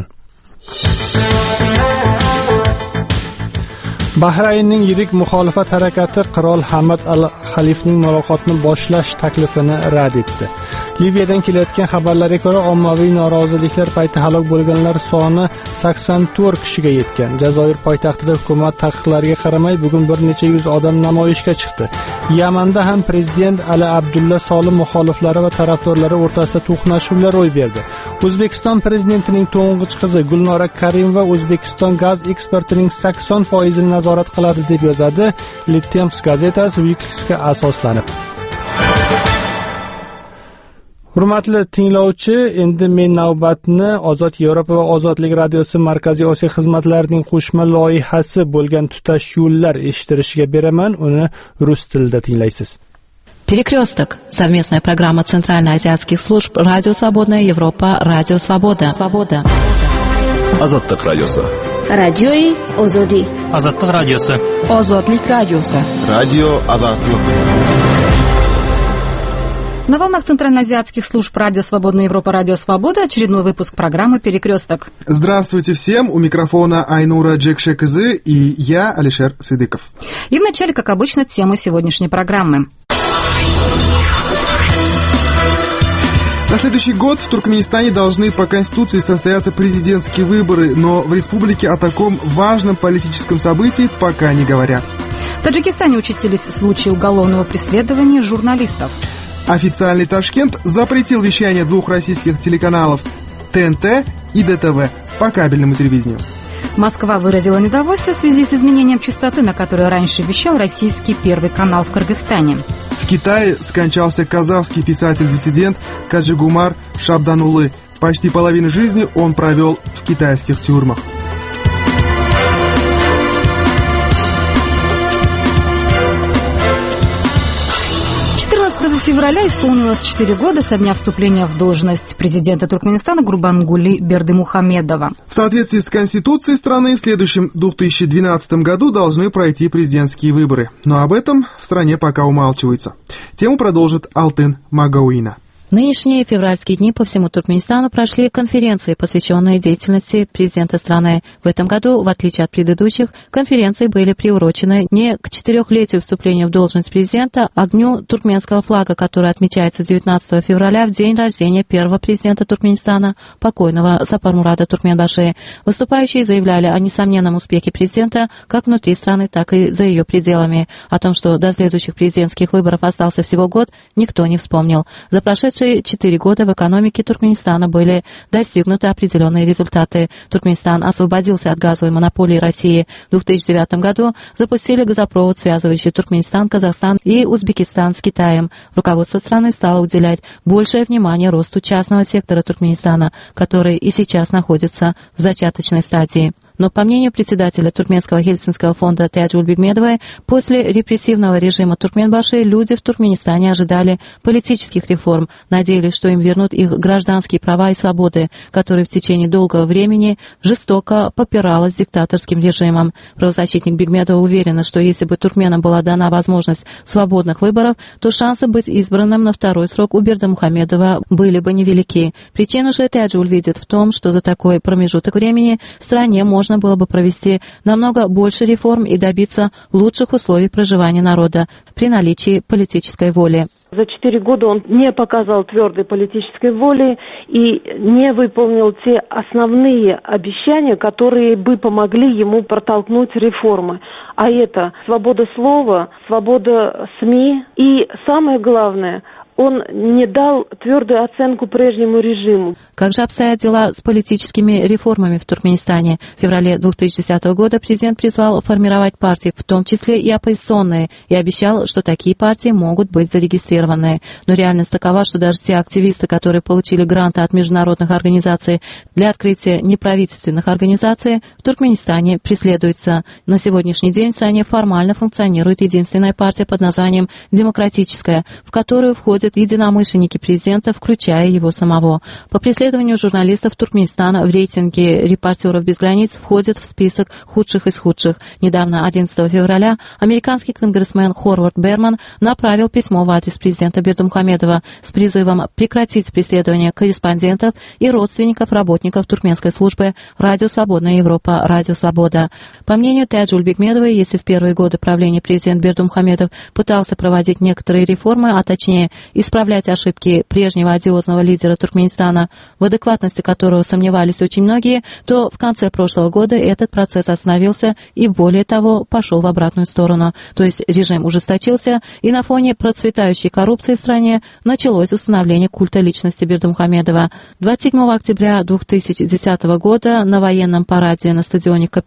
Bahraynning yirik muxolifat harakati qirol Hamad al-Xalifning muloqotni boshlash taklifini rad etdi. Liviyadan kelayotgan xabarlarga ko'ra, ommaviy noroziliklar payti halok bo'lganlar soni sakson to'rt kishiga yetgan. Jazoir poytaxtida hukumat taqiqlariga qaramay bugun bir necha yuz odam namoyishga chiqdi. Yamanda ham prezident Ali Abdulla Solim muxoliflari va tarafdorlari o'rtasida to'qnashuvlar ro'y berdi. O'zbekiston prezidentining to'ng'ich qizi Gulnora Karimova O'zbekiston gaz eksportining sakson foizini nazorat qiladi deb yozadi Le Temps gazetasi Wikileaksga asoslanib. Hurmatli tinglovchi, endi men navbatni Ozod Yevropa va Ozodlik radiosi Markaziy Osiyo xizmatlarining qo'shma loyihasi bo'lgan tutash yo'llar eshittirishiga beraman. Uni rus tilida tinglaysiz. Перекресток. Совместная программа Центральноазиатских служб Радио Свободная Европа, Радио Свобода. Свобода. Ozodlik radiosi. Радиои Озоди. Азаттык радиосы. Озодлик радиосы. Радио Азаттык. На волнах центральноазиатских служб Радио Свободная Европа, Радио Свобода очередной выпуск программы «Перекресток». Здравствуйте всем, у микрофона Айнура Джекшекызы и я, Алишер Сыдыков. И вначале, как обычно, тема сегодняшней программы. На следующий год в Туркменистане должны по Конституции состояться президентские выборы, но в республике о таком важном политическом событии пока не говорят. В Таджикистане участились случаи уголовного преследования журналистов. Официальный Ташкент запретил вещание двух российских телеканалов ТНТ и ДТВ по кабельному телевидению. Москва выразила недовольство в связи с изменением частоты, на которой раньше вещал российский Первый канал в Кыргызстане. В Китае скончался казахский писатель-диссидент Каджигумар Шабданулы. Почти половину жизни он провел в китайских тюрьмах. четырнадцатого февраля исполнилось четыре года со дня вступления в должность президента Туркменистана Гурбангули Бердымухамедова. В соответствии с Конституцией страны в следующем две тысячи двенадцатом году должны пройти президентские выборы. Но об этом в стране пока умалчивается. Тему продолжит Алтын Магауина. Нынешние февральские дни по всему Туркменистану прошли конференции, посвященные деятельности президента страны. В этом году, в отличие от предыдущих, конференции были приурочены не к четырехлетию вступления в должность президента, а к дню туркменского флага, который отмечается девятнадцатого февраля в день рождения первого президента Туркменистана, покойного Сапармурада Туркменбаши. Выступающие заявляли о несомненном успехе президента как внутри страны, так и за ее пределами. О том, что до следующих президентских выборов остался всего год, никто не вспомнил. За прошедшие четыре года в экономике Туркменистана были достигнуты определенные результаты. Туркменистан освободился от газовой монополии России. В две тысячи девятом году запустили газопровод, связывающий Туркменистан, Казахстан и Узбекистан с Китаем. Руководство страны стало уделять большее внимание росту частного сектора Туркменистана, который и сейчас находится в зачаточной стадии. Но, по мнению председателя Туркменского Хельсинского фонда Тяджуль Бигмедовой, после репрессивного режима Туркменбаши люди в Туркменистане ожидали политических реформ, надеялись, что им вернут их гражданские права и свободы, которые в течение долгого времени жестоко попиралось диктаторским режимом. Правозащитник Бигмедова уверена, что если бы туркменам была дана возможность свободных выборов, то шансы быть избранным на второй срок у Бердымухамедова были бы невелики. Причину же Тяджуль видит в том, что за такой промежуток времени в стране можно можно было бы провести намного больше реформ и добиться лучших условий проживания народа при наличии политической воли. За четыре года он не показал твердой политической воли и не выполнил те основные обещания, которые бы помогли ему протолкнуть реформы. А это свобода слова, свобода СМИ и, самое главное, он не дал твердую оценку прежнему режиму. Как же обстоят дела с политическими реформами в Туркменистане? В феврале две тысячи десятого года президент призвал формировать партии, в том числе и оппозиционные, и обещал, что такие партии могут быть зарегистрированы. Но реальность такова, что даже те активисты, которые получили гранты от международных организаций для открытия неправительственных организаций, в Туркменистане преследуются. На сегодняшний день в стране формально функционирует единственная партия под названием «Демократическая», в которую входят единомышленники президента, включая его самого. По преследованию журналистов Туркменистана в рейтинге «Репортеров без границ» входит в список худших из худших. Недавно, одиннадцатого февраля, американский конгрессмен Хорвард Берман направил письмо в адрес президента Бердымухамедова с призывом прекратить преследование корреспондентов и родственников работников туркменской службы «Радио Свободная Европа», «Радио Свобода». По мнению Тяджуль Бигмедовой, если в первые годы правления президент Бердымухамедов пытался проводить некоторые реформы, а точнее исправлять ошибки прежнего одиозного лидера Туркменистана, в адекватности которого сомневались очень многие, то в конце прошлого года этот процесс остановился и, более того, пошел в обратную сторону. То есть режим ужесточился, и на фоне процветающей коррупции в стране началось установление культа личности Бердымухамедова. двадцать седьмого октября две тысячи десятого года на военном параде на стадионе Капитдак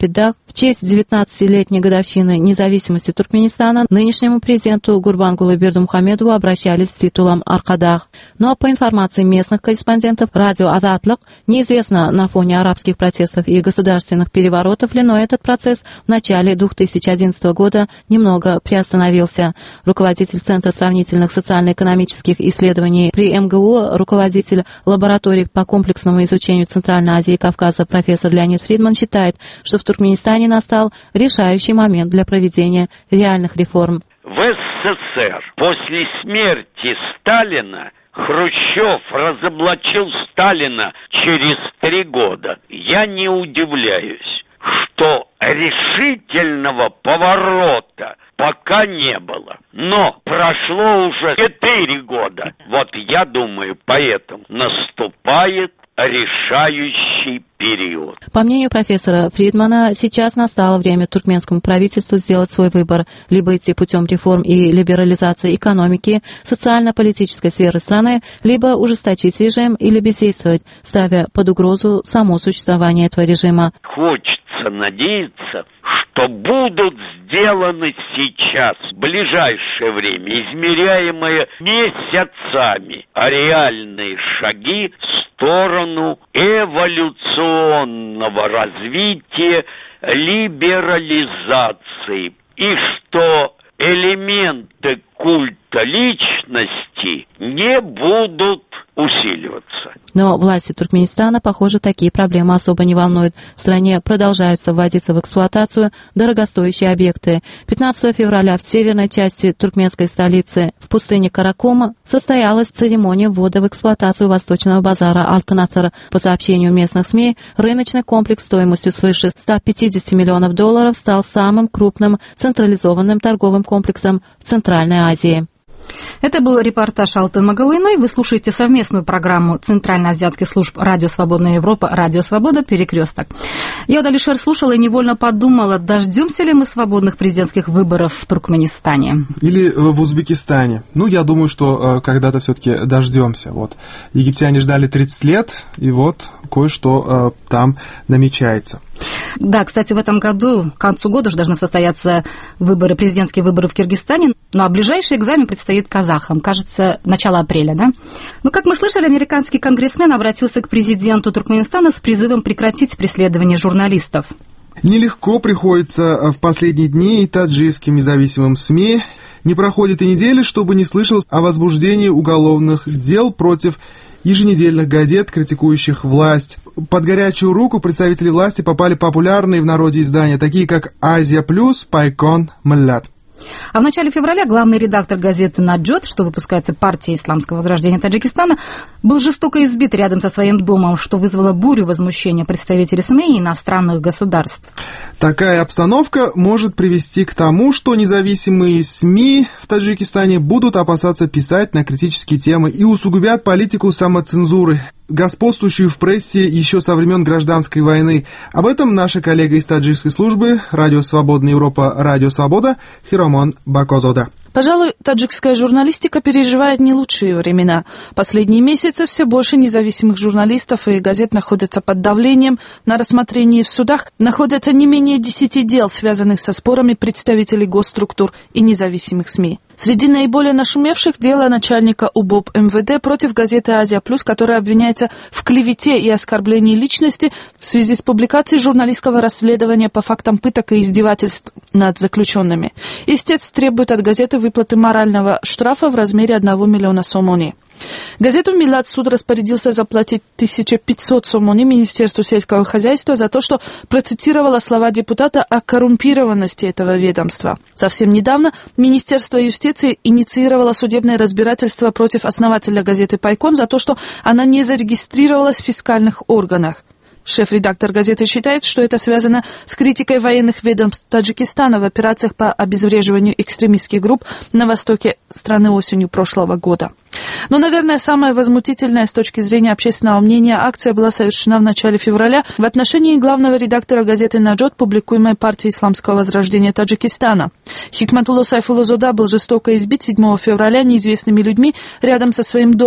В честь девятнадцатилетней годовщины независимости Туркменистана нынешнему президенту Гурбангулы Бердымухамедову обращались с титулом «Аркадах». Но по информации местных корреспондентов, радио «Азатлык» неизвестно на фоне арабских протестов и государственных переворотов ли, но этот процесс в начале две тысячи одиннадцатого года немного приостановился. Руководитель Центра сравнительных социально-экономических исследований при эм гэ у, руководитель лаборатории по комплексному изучению Центральной Азии и Кавказа профессор Леонид Фридман считает, что в Туркменистане настал решающий момент для проведения реальных реформ. В эс эс эс эр после смерти Сталина Хрущев разоблачил Сталина через три года. Я не удивляюсь, что решительного поворота пока не было. Но прошло уже четыре года. Вот я думаю, поэтому наступает решающий период. По мнению профессора Фридмана, сейчас настало время туркменскому правительству сделать свой выбор: либо идти путем реформ и либерализации экономики, социально-политической сферы страны, либо ужесточить режим или бездействовать, ставя под угрозу само существование этого режима. Хочется надеяться, что будут сделаны сейчас, в ближайшее время, измеряемые месяцами, реальные шаги в сторону эволюционного развития, либерализации, и что элементы культа личности не будут усиливаться. Но власти Туркменистана, похоже, такие проблемы особо не волнуют. В стране продолжаются вводиться в эксплуатацию дорогостоящие объекты. пятнадцатого февраля в северной части туркменской столицы, в пустыне Каракома, состоялась церемония ввода в эксплуатацию восточного базара Алтын-Асыр. По сообщению местных СМИ, рыночный комплекс стоимостью свыше ста пятидесяти миллионов долларов стал самым крупным централизованным торговым комплексом в Центральной Азии. Это был репортаж Алтын Магауиной. Вы слушаете совместную программу Центральноазиатских служб «Радио Свободная Европа», «Радио Свобода», «Перекресток». Я вот, Алишер, слушала и невольно подумала, дождемся ли мы свободных президентских выборов в Туркменистане? Или в Узбекистане. Ну, я думаю, что э, когда-то все-таки дождемся. Вот. Египтяне ждали тридцать лет, и вот кое-что э, там намечается. Да, кстати, в этом году, к концу года уже должны состояться выборы, президентские выборы в Киргизстане, ну а ближайший экзамен предстоит казахам, кажется, начало апреля, да? Ну, как мы слышали, американский конгрессмен обратился к президенту Туркменистана с призывом прекратить преследование журналистов. Нелегко приходится в последние дни и таджикским независимым СМИ. Не проходит и недели, чтобы не слышалось о возбуждении уголовных дел против еженедельных газет, критикующих власть. Под горячую руку представители власти попали популярные в народе издания, такие как «Азия Плюс», «Пайкон», «Миллят». А в начале февраля главный редактор газеты «Наджот», что выпускается партией Исламского возрождения Таджикистана, был жестоко избит рядом со своим домом, что вызвало бурю возмущения представителей СМИ и иностранных государств. Такая обстановка может привести к тому, что независимые СМИ в Таджикистане будут опасаться писать на критические темы и усугубят политику самоцензуры, господствующую в прессе еще со времен гражданской войны. Об этом наша коллега из таджикской службы «Радио Свободная Европа», «Радио Свобода» Хиромон Бакозода. Пожалуй, таджикская журналистика переживает не лучшие времена. Последние месяцы все больше независимых журналистов и газет находятся под давлением. На рассмотрении в судах находятся не менее десяти дел, связанных со спорами представителей госструктур и независимых СМИ. Среди наиболее нашумевших дело начальника УБОП эм вэ дэ против газеты «Азия Плюс», которая обвиняется в клевете и оскорблении личности в связи с публикацией журналистского расследования по фактам пыток и издевательств над заключенными. Истец требует от газеты выплаты морального штрафа в размере одного миллиона сомони. Газету «Миллат» суд распорядился заплатить тысячу пятьсот сомони Министерству сельского хозяйства за то, что процитировала слова депутата о коррумпированности этого ведомства. Совсем недавно Министерство юстиции инициировало судебное разбирательство против основателя газеты «Пайкон» за то, что она не зарегистрировалась в фискальных органах. Шеф-редактор газеты считает, что это связано с критикой военных ведомств Таджикистана в операциях по обезвреживанию экстремистских групп на востоке страны осенью прошлого года. Но, наверное, самая возмутительная с точки зрения общественного мнения акция была совершена в начале февраля в отношении главного редактора газеты «Наджот», публикуемой партией Исламского возрождения Таджикистана. Хикматулло Сайфулло Зода был жестоко избит седьмого февраля неизвестными людьми рядом со своим домом.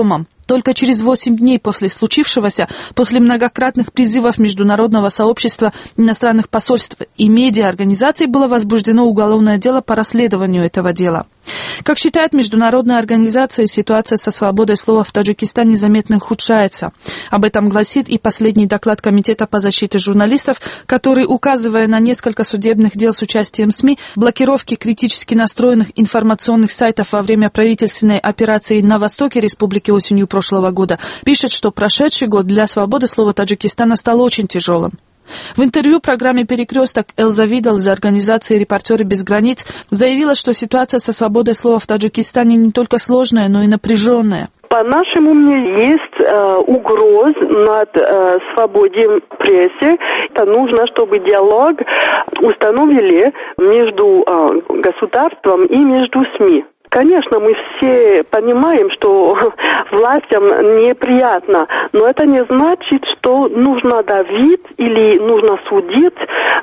Только через восемь дней после случившегося, после многократных призывов международного сообщества, иностранных посольств и медиаорганизаций было возбуждено уголовное дело по расследованию этого дела. Как считает международная организация, ситуация со свободой слова в Таджикистане заметно ухудшается. Об этом гласит и последний доклад Комитета по защите журналистов, который, указывая на несколько судебных дел с участием СМИ, блокировки критически настроенных информационных сайтов во время правительственной операции на востоке республики осенью прошлого года, пишет, что прошедший год для свободы слова Таджикистана стал очень тяжелым. В интервью программе «Перекресток» Элза Видал из организации «Репортеры без границ» заявила, что ситуация со свободой слова в Таджикистане не только сложная, но и напряженная. По нашему мнению, есть э, угроз над э, свободой прессы. Это нужно, чтобы диалог установили между э, государством и между СМИ. Конечно, мы все понимаем, что властям неприятно, но это не значит, что нужно давить или нужно судить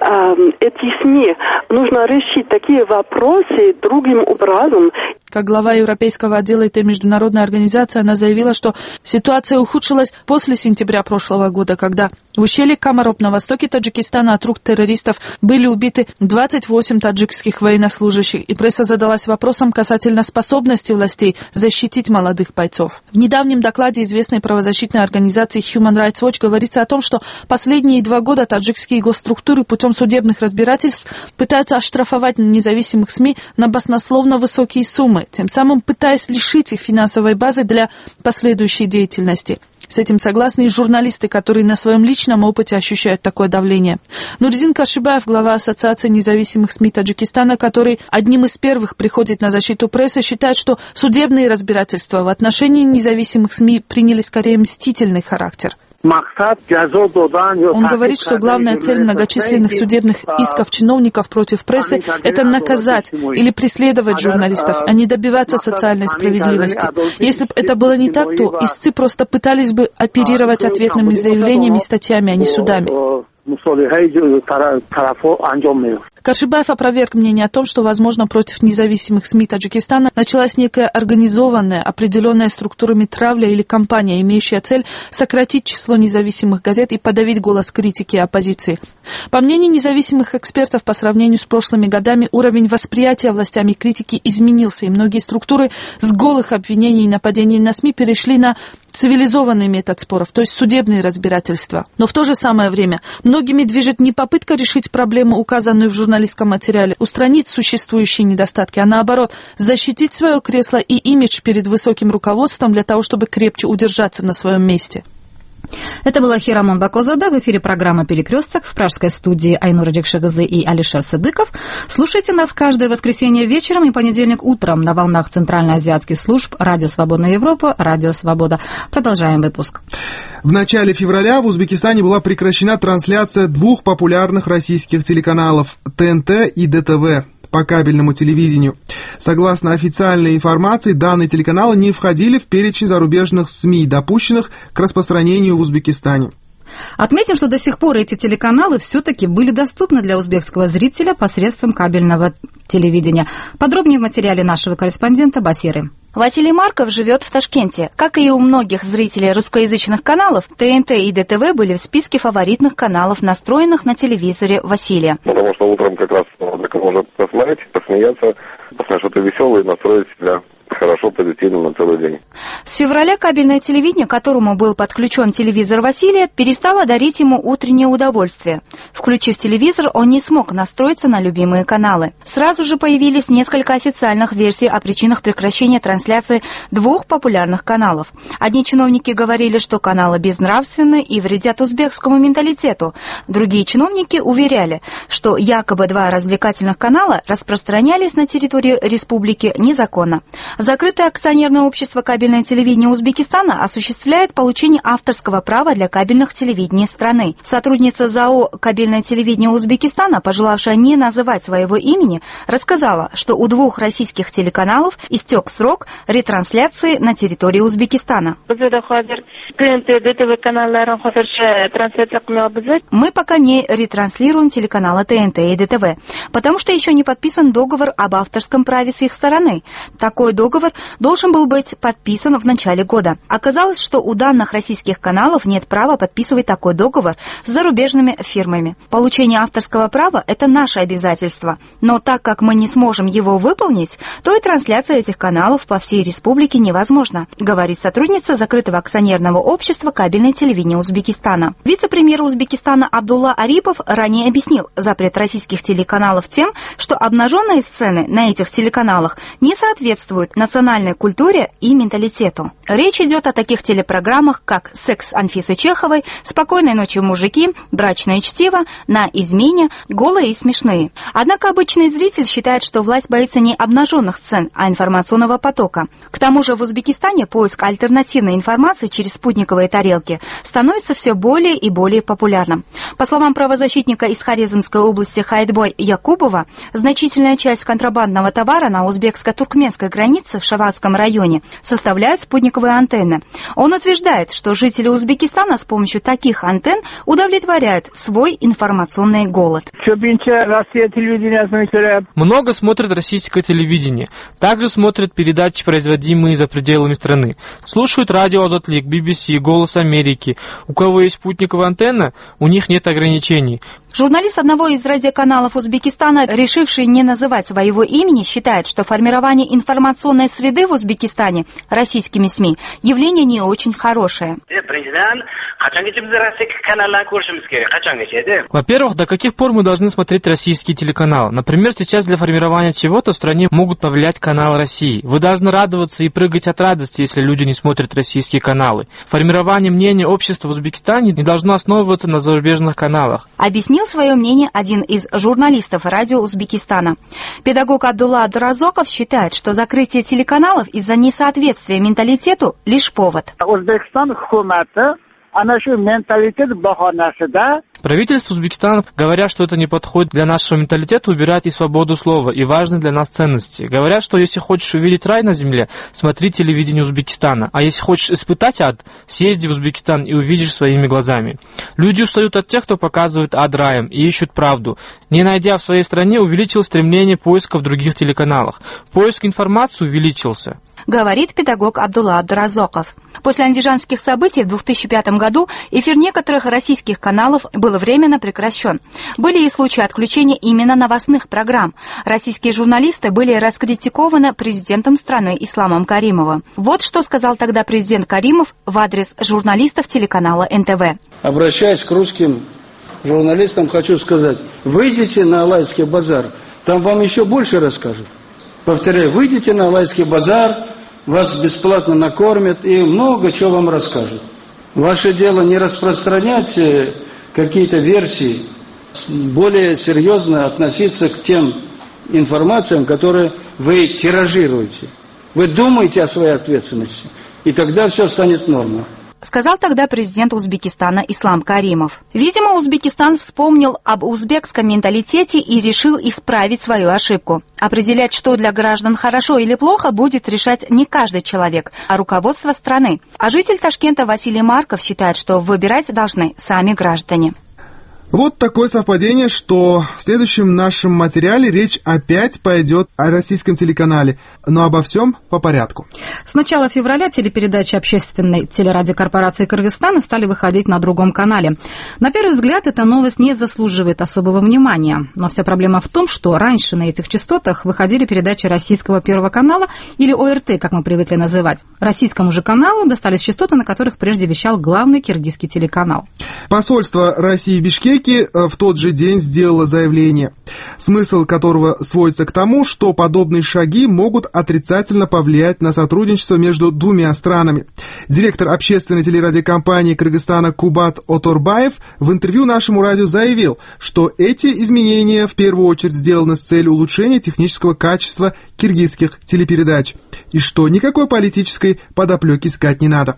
э, эти СМИ. Нужно решить такие вопросы другим образом. Как глава Европейского отдела этой международной организации, она заявила, что ситуация ухудшилась после сентября прошлого года, когда в ущелье Камароп на востоке Таджикистана от рук террористов были убиты двадцать восемь таджикских военнослужащих, и пресса задалась вопросом касательно способности властей защитить молодых бойцов. В недавнем докладе известной правозащитной организации Human Rights Watch говорится о том, что последние два года таджикские госструктуры путем судебных разбирательств пытаются оштрафовать независимых СМИ на баснословно высокие суммы, тем самым пытаясь лишить их финансовой базы для последующей деятельности. С этим согласны и журналисты, которые на своем личном опыте ощущают такое давление. Нурдин Кашибаев, глава Ассоциации независимых СМИ Таджикистана, который одним из первых приходит на защиту прессы, считает, что судебные разбирательства в отношении независимых СМИ приняли скорее мстительный характер. Он говорит, что главная цель многочисленных судебных исков чиновников против прессы – это наказать или преследовать журналистов, а не добиваться социальной справедливости. Если бы это было не так, то истцы просто пытались бы оперировать ответными заявлениями и статьями, а не судами. Кашибаев опроверг мнение о том, что, возможно, против независимых СМИ Таджикистана началась некая организованная, определенная структурами травля или кампания, имеющая цель сократить число независимых газет и подавить голос критики и оппозиции. По мнению независимых экспертов, по сравнению с прошлыми годами уровень восприятия властями критики изменился, и многие структуры с голых обвинений и нападений на СМИ перешли на цивилизованный метод споров, то есть судебные разбирательства. Но в то же самое время многими движет не попытка решить проблему, указанную в журналистском материале, устранить существующие недостатки, а наоборот, защитить свое кресло и имидж перед высоким руководством для того, чтобы крепче удержаться на своем месте. Это была Хирамон Бакозада. В эфире программа «Перекресток» в пражской студии Айнур Джекшегазы и Алишер Садыков. Слушайте нас каждое воскресенье вечером и понедельник утром на волнах центральноазиатских служб «Радио Свободная Европа», «Радио Свобода». Продолжаем выпуск. В начале февраля в Узбекистане была прекращена трансляция двух популярных российских телеканалов ТНТ и ДТВ по кабельному телевидению. Согласно официальной информации, данные телеканалы не входили в перечень зарубежных СМИ, допущенных к распространению в Узбекистане. Отметим, что до сих пор эти телеканалы все-таки были доступны для узбекского зрителя посредством кабельного телевидения. Подробнее в материале нашего корреспондента Басиры. Василий Марков живет в Ташкенте. Как и у многих зрителей русскоязычных каналов, ТНТ и ДТВ были в списке фаворитных каналов, настроенных на телевизоре Василия. Потому что утром как раз можно посмотреть, посмеяться, посмотреть что-то веселое и настроить себя хорошо, позитивно на целый день. С февраля кабельное телевидение, к которому был подключен телевизор Василия, перестало дарить ему утреннее удовольствие. Включив телевизор, он не смог настроиться на любимые каналы. Сразу же появились несколько официальных версий о причинах прекращения трансляции двух популярных каналов. Одни чиновники говорили, что каналы безнравственны и вредят узбекскому менталитету. Другие чиновники уверяли, что якобы два развлекательных канала распространялись на территории республики незаконно. Закрытое акционерное общество «Кабельное телевидение Узбекистана» осуществляет получение авторского права для кабельных телевидений страны. Сотрудница ЗАО «Кабельное телевидение Узбекистана», пожелавшая не называть своего имени, рассказала, что у двух российских телеканалов истек срок ретрансляции на территории Узбекистана. Мы пока не ретранслируем телеканалы ТНТ и ДТВ, потому что еще не подписан договор об авторском праве с их стороны. Такой договор договор должен был быть подписан в начале года. Оказалось, что у данных российских каналов нет права подписывать такой договор с зарубежными фирмами. Получение авторского права – это наше обязательство. Но так как мы не сможем его выполнить, то и трансляция этих каналов по всей республике невозможна, говорит сотрудница закрытого акционерного общества «Кабельное телевидение Узбекистана». Вице-премьер Узбекистана Абдулла Арипов ранее объяснил запрет российских телеканалов тем, что обнаженные сцены на этих телеканалах не соответствуют национальной культуре и менталитету. Речь идет о таких телепрограммах, как «Секс» Анфисы Чеховой, «Спокойной ночи, мужики», «Брачное чтиво», «На измене», «Голые и смешные». Однако обычный зритель считает, что власть боится не обнаженных сцен, а информационного потока. К тому же в Узбекистане поиск альтернативной информации через спутниковые тарелки становится все более и более популярным. По словам правозащитника из Хорезмской области Хайдбой Якубова, значительная часть контрабандного товара на узбекско-туркменской границе в Шаватском районе составляют спутниковые антенны. Он утверждает, что жители Узбекистана с помощью таких антенн удовлетворяют свой информационный голод. Много смотрят российское телевидение. Также смотрят передачи, производимые за пределами страны. Слушают радио Азатлик, би би си, Голос Америки. У кого есть спутниковая антенна, у них нет ограничений. Журналист одного из радиоканалов Узбекистана, решивший не называть своего имени, считает, что формирование информационной среды в Узбекистане российскими СМИ явление не очень хорошее. Во-первых, до каких пор мы должны смотреть российские телеканалы? Например, сейчас для формирования чего-то в стране могут повлиять каналы России. Вы должны радоваться и прыгать от радости, если люди не смотрят российские каналы. Формирование мнения общества в Узбекистане не должно основываться на зарубежных каналах. Объяснил свое мнение один из журналистов радио Узбекистана. Педагог Абдулла Абдуразоков считает, что закрытие телеканалов из-за несоответствия менталитету лишь повод. Правительство Узбекистана, говоря, что это не подходит для нашего менталитета, убирает и свободу слова, и важные для нас ценности. Говорят, что если хочешь увидеть рай на земле, смотри телевидение Узбекистана. А если хочешь испытать ад, съезди в Узбекистан и увидишь своими глазами. Люди устают от тех, кто показывает ад раем, и ищут правду. Не найдя в своей стране, увеличил стремление поиска в других телеканалах. Поиск информации увеличился. Говорит педагог Абдулла Абдуразоков. После андижанских событий в две тысячи пятом году эфир некоторых российских каналов был временно прекращен. Были и случаи отключения именно новостных программ. Российские журналисты были раскритикованы президентом страны Исламом Каримовым. Вот что сказал тогда президент Каримов в адрес журналистов телеканала эн тэ вэ. Обращаясь к русским журналистам, хочу сказать, выйдите на Алайский базар, там вам еще больше расскажут. Повторяю, выйдите на Алайский базар, вас бесплатно накормят и много чего вам расскажут. Ваше дело не распространять какие-то версии, более серьезно относиться к тем информациям, которые вы тиражируете. Вы думаете о своей ответственности, и тогда все станет нормой. Сказал тогда президент Узбекистана Ислам Каримов. Видимо, Узбекистан вспомнил об узбекском менталитете и решил исправить свою ошибку. Определять, что для граждан хорошо или плохо, будет решать не каждый человек, а руководство страны. А житель Ташкента Василий Марков считает, что выбирать должны сами граждане. Вот такое совпадение, что в следующем нашем материале речь опять пойдет о российском телеканале, но обо всем по порядку. С начала февраля телепередачи общественной телерадиокорпорации Кыргызстана стали выходить на другом канале. На первый взгляд, эта новость не заслуживает особого внимания, но вся проблема в том, что раньше на этих частотах выходили передачи российского Первого канала или о эр тэ, как мы привыкли называть. Российскому же каналу достались частоты, на которых прежде вещал главный киргизский телеканал. Посольство России в Бишкеке в тот же день сделало заявление, смысл которого сводится к тому, что подобные шаги могут отрицательно повлиять на сотрудничество между двумя странами. Директор общественной телерадиокомпании Кыргызстана Кубат Оторбаев в интервью нашему радио заявил, что эти изменения в первую очередь сделаны с целью улучшения технического качества киргизских телепередач, и что никакой политической подоплеки искать не надо.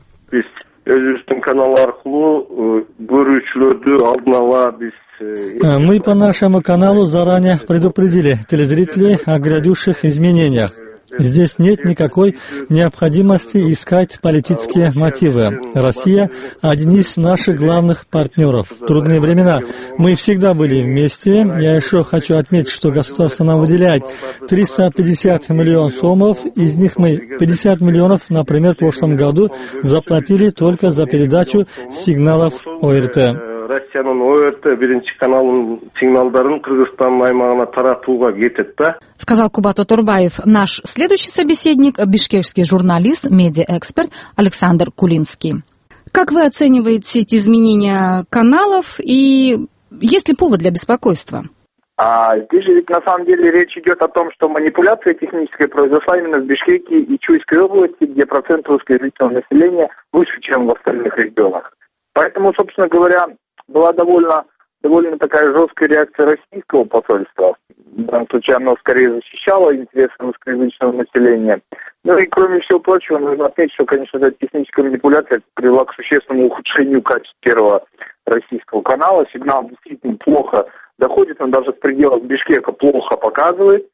Мы по нашему каналу заранее предупредили телезрителей о грядущих изменениях. Здесь нет никакой необходимости искать политические мотивы. Россия – один из наших главных партнеров. В трудные времена мы всегда были вместе. Я еще хочу отметить, что государство нам выделяет триста пятьдесят миллионов сомов. Из них мы пятьдесят миллионов, например, в прошлом году заплатили только за передачу сигналов ОРТ. Россиянын ОРТ биринчи каналын сигналдарын Кыргызстан аймагына таратууга кетет да. Сказал Кубат Отурбаев. Наш следующий собеседник – бишкекский журналист, медиаэксперт Александр Кулинский. Как вы оцениваете эти изменения каналов и есть ли повод для беспокойства? А здесь же ведь на самом деле речь идет о том, что манипуляция техническая произошла именно в Бишкеке и Чуйской области, где процент русскоязычного населения выше, чем в остальных регионах. Поэтому, собственно говоря, была довольно, довольно такая жесткая реакция российского посольства. В данном случае оно скорее защищало интересы русскоязычного населения. Ну и кроме всего прочего, нужно отметить, что, конечно, эта техническая манипуляция привела к существенному ухудшению качества первого российского канала. Сигнал действительно плохо доходит, он даже в пределах Бишкека плохо показывает.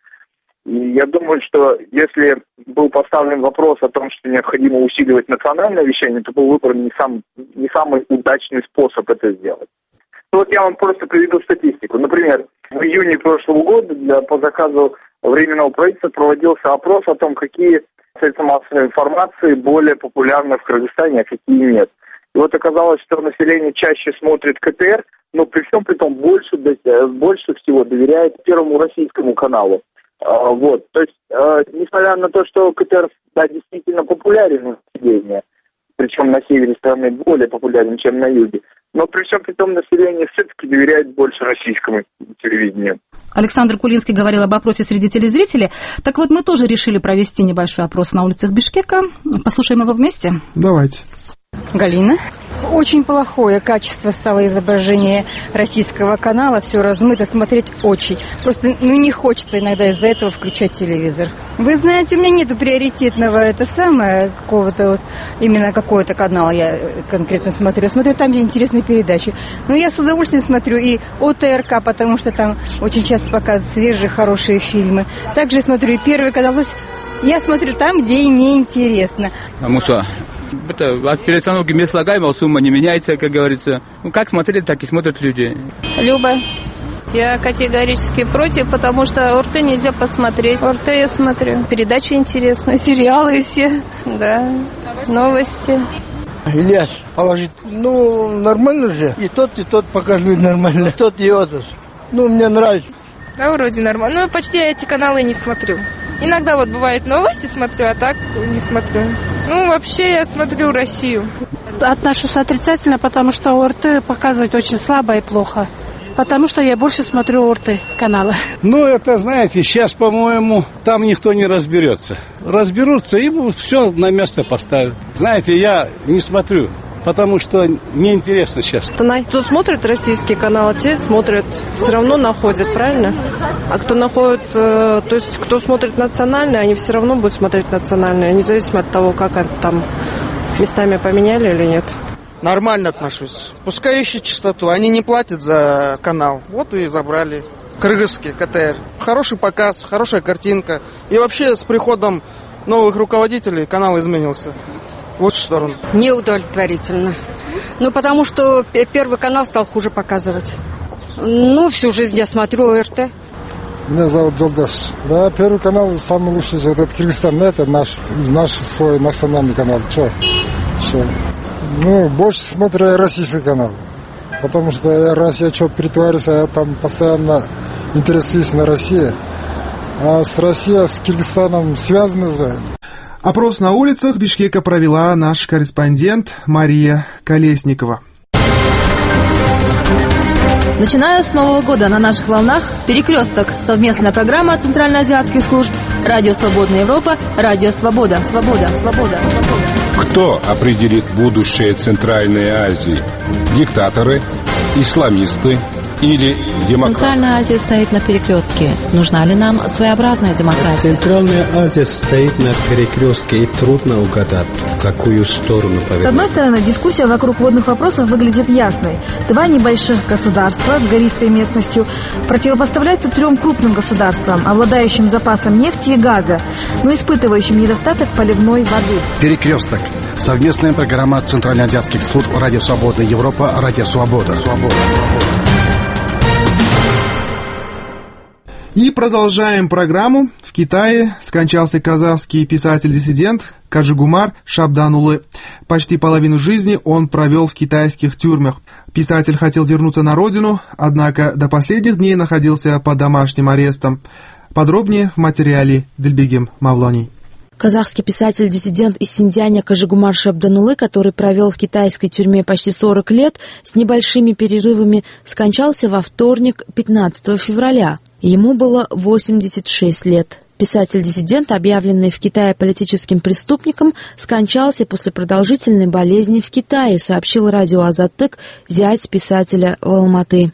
И я думаю, что если был поставлен вопрос о том, что необходимо усиливать национальное вещание, то был выбран не, сам, не самый удачный способ это сделать. Ну вот я вам просто приведу статистику. Например, в июне прошлого года для, по заказу Временного правительства проводился опрос о том, какие средства массовой информации более популярны в Кыргызстане, а какие нет. И вот оказалось, что население чаще смотрит ка тэ эр, но при всем при том больше, больше всего доверяет Первому российскому каналу. А, вот, то есть, э, несмотря на то, что ка тэ эр, да, действительно популярен у населения, причем на севере страны более популярен, чем на юге, но при всем при том население все-таки доверяет больше российскому телевидению. Александр Кулинский говорил об опросе среди телезрителей. Так вот, мы тоже решили провести небольшой опрос на улицах Бишкека. Послушаем его вместе. Давайте. Галина. Очень плохое качество стало изображение российского канала, все размыто, смотреть очень. Просто ну не хочется иногда из-за этого включать телевизор. Вы знаете, у меня нету приоритетного это самое, какого-то вот, именно какой-то канал я конкретно смотрю. Смотрю там, где интересные передачи. Но я с удовольствием смотрю и о тэ эр ка, потому что там очень часто показывают свежие, хорошие фильмы. Также смотрю и Первый канал. То есть я смотрю там, где и мне интересно. Потому что это от перестановки мест слагаемого сумма не меняется, как говорится. Ну, как смотрели, так и смотрят люди. Люба. Я категорически против, потому что ОРТ нельзя посмотреть. ОРТ я смотрю. Передачи интересные, сериалы все. Да, новости. Ильяс, положить. Ну, нормально же. И тот, и тот показывают нормально. Тот и этот. Ну, мне нравится. Да, вроде нормально. Ну, почти эти каналы не смотрю. Иногда вот бывает новости смотрю, а так не смотрю. Ну, вообще я смотрю Россию. Отношусь отрицательно, потому что ОРТ показывает очень слабо и плохо. Потому что я больше смотрю ОРТ каналы. Ну, это, знаете, сейчас, по-моему, там никто не разберется. Разберутся и все на место поставят. Знаете, я не смотрю. Потому что неинтересно сейчас. Кто смотрит российские каналы, те смотрят, все равно находят, правильно? А кто находит, то есть кто смотрит национальные, они все равно будут смотреть национальные, независимо от того, как они там местами поменяли или нет. Нормально отношусь. Пускай ищут частоту, они не платят за канал. Вот и забрали. Кыргызский ка тэ эр. Хороший показ, хорошая картинка. И вообще с приходом новых руководителей канал изменился. В лучшую сторону. Неудовлетворительно. Ну, потому что Первый канал стал хуже показывать. Ну, всю жизнь я смотрю ОРТ. Меня зовут Джолдаш. Да, Первый канал самый лучший. Это Кыргызстан, это наш, наш свой национальный канал. Че? Че? Ну, больше смотрю российский канал. Потому что раз я что притворюсь, а я там постоянно интересуюсь на России. А с Россией, с Кыргызстаном связаны за... Опрос на улицах Бишкека провела наш корреспондент Мария Колесникова. Начиная с Нового года на наших волнах «Перекресток» — совместная программа центральноазиатских служб «Радио Свободная Европа», «Радио Свобода», «Свобода», «Свобода», «Свобода». Кто определит будущее Центральной Азии? Диктаторы, исламисты или демократия? Центральная Азия стоит на перекрестке. Нужна ли нам своеобразная демократия? Центральная Азия стоит на перекрестке, и трудно угадать, в какую сторону повернуть. С одной стороны, дискуссия вокруг водных вопросов выглядит ясной. Два небольших государства с гористой местностью противопоставляются трем крупным государствам, обладающим запасом нефти и газа, но испытывающим недостаток поливной воды. Перекресток. Совместная программа центральноазиатских служб «Радио Свобода Европа», «Радио Свобода». Свобода. И продолжаем программу. В Китае скончался казахский писатель-диссидент Кажигумар Шабданулы. Почти половину жизни он провел в китайских тюрьмах. Писатель хотел вернуться на родину, однако до последних дней находился под домашним арестом. Подробнее в материале Дильбегим Мавлони. Казахский писатель-диссидент из Синьцзяня Кажигумар Шабданулы, который провел в китайской тюрьме почти сорок лет, с небольшими перерывами скончался во вторник, пятнадцатого февраля. Ему было восемьдесят шесть лет. Писатель-диссидент, объявленный в Китае политическим преступником, скончался после продолжительной болезни в Китае, сообщил радио Азаттык зять писателя в Алматы.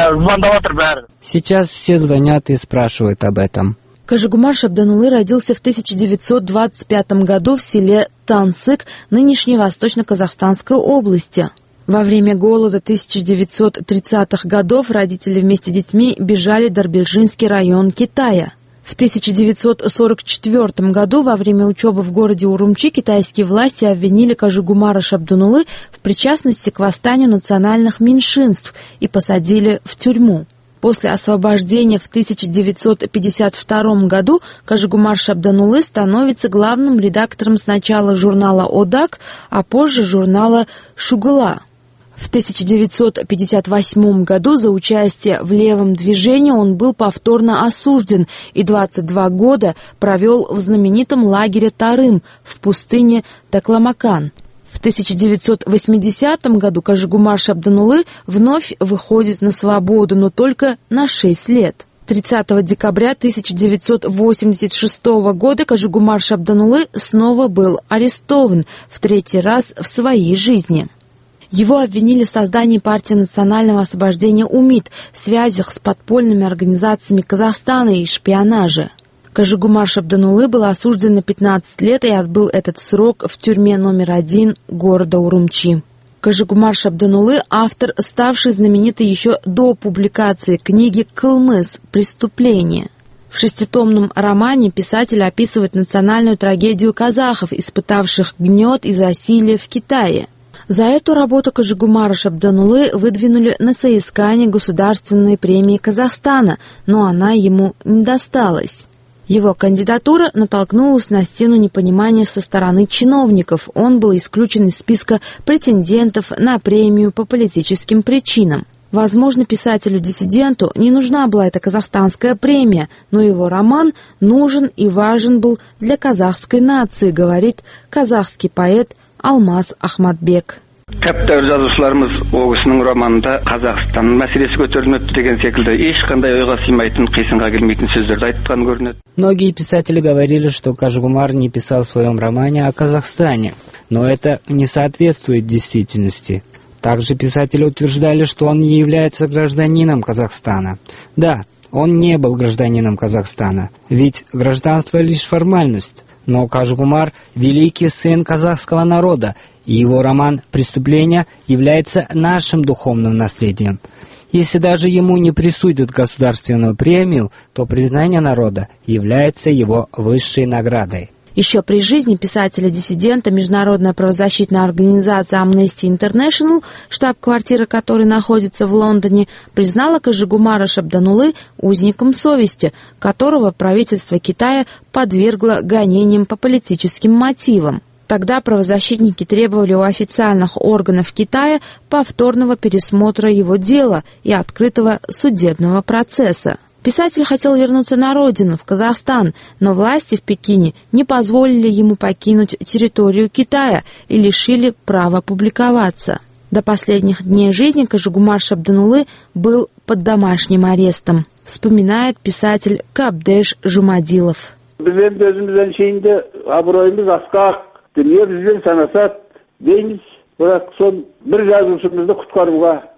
Сейчас все звонят и спрашивают об этом. Кажигумар Шабданулы родился в тысяча девятьсот двадцать пятом году в селе Тансык, нынешней Восточно-Казахстанской области. Во время голода тысяча девятьсот тридцатых годов родители вместе с детьми бежали в Дарбельжинский район Китая. В тысяча девятьсот сорок четвёртом году во время учебы в городе Урумчи китайские власти обвинили Кажигумара Шабданулы в причастности к восстанию национальных меньшинств и посадили в тюрьму. После освобождения в тысяча девятьсот пятьдесят втором году Кажигумар Шабданулы становится главным редактором сначала журнала «Одак», а позже журнала «Шугыла». В тысяча девятьсот пятьдесят восьмом году за участие в левом движении он был повторно осужден и двадцать два года провел в знаменитом лагере Тарым в пустыне Такламакан. В тысяча девятьсот восьмидесятом году Кажигумар Шабданулы вновь выходит на свободу, но только на шесть лет. тридцатого декабря тысяча девятьсот восемьдесят шестого года Кажигумар Шабданулы снова был арестован в третий раз в своей жизни. Его обвинили в создании партии национального освобождения УМИД, связях с подпольными организациями Казахстана и шпионаже. Кажигумар Шабданулы был осужден на пятнадцать лет и отбыл этот срок в тюрьме номер один города Урумчи. Кажигумар Шабданулы – автор, ставший знаменитой еще до публикации книги «Кылмыс. Преступление». В шеститомном романе писатель описывает национальную трагедию казахов, испытавших гнет и засилие в Китае. За эту работу Кажигумара Шабданулы выдвинули на соискание государственной премии Казахстана, но она ему не досталась. Его кандидатура натолкнулась на стену непонимания со стороны чиновников. Он был исключен из списка претендентов на премию по политическим причинам. Возможно, писателю-диссиденту не нужна была эта казахстанская премия, но его роман нужен и важен был для казахской нации, говорит казахский поэт Алмаз Ахматбек. Кәптәр жазушыларымыз ол кісінің романында Қазақстан мәселесі көтерілмепті деген секілді ешқандай ойға сыймайтын, қисынға келмейтін сөздерді айтқан көрінеді. Многие писатели говорили, что Кажигумар не писал в своем романе о Казахстане, но это не соответствует действительности. Также писатели утверждали, что он не является гражданином Казахстана. Да, он не был гражданином Казахстана, ведь гражданство лишь формальность. Но Кажигумар – великий сын казахского народа, и его роман «Преступление» является нашим духовным наследием. Если даже ему не присудят государственную премию, то признание народа является его высшей наградой. Еще при жизни писателя-диссидента Международная правозащитная организация Amnesty International, штаб-квартира которой находится в Лондоне, признала Кажигумара Шабданулы узником совести, которого правительство Китая подвергло гонениям по политическим мотивам. Тогда правозащитники требовали у официальных органов Китая повторного пересмотра его дела и открытого судебного процесса. Писатель хотел вернуться на родину, в Казахстан, но власти в Пекине не позволили ему покинуть территорию Китая и лишили права публиковаться. До последних дней жизни Кажигумар Шабданулы был под домашним арестом, вспоминает писатель Кабдеш Жумадилов.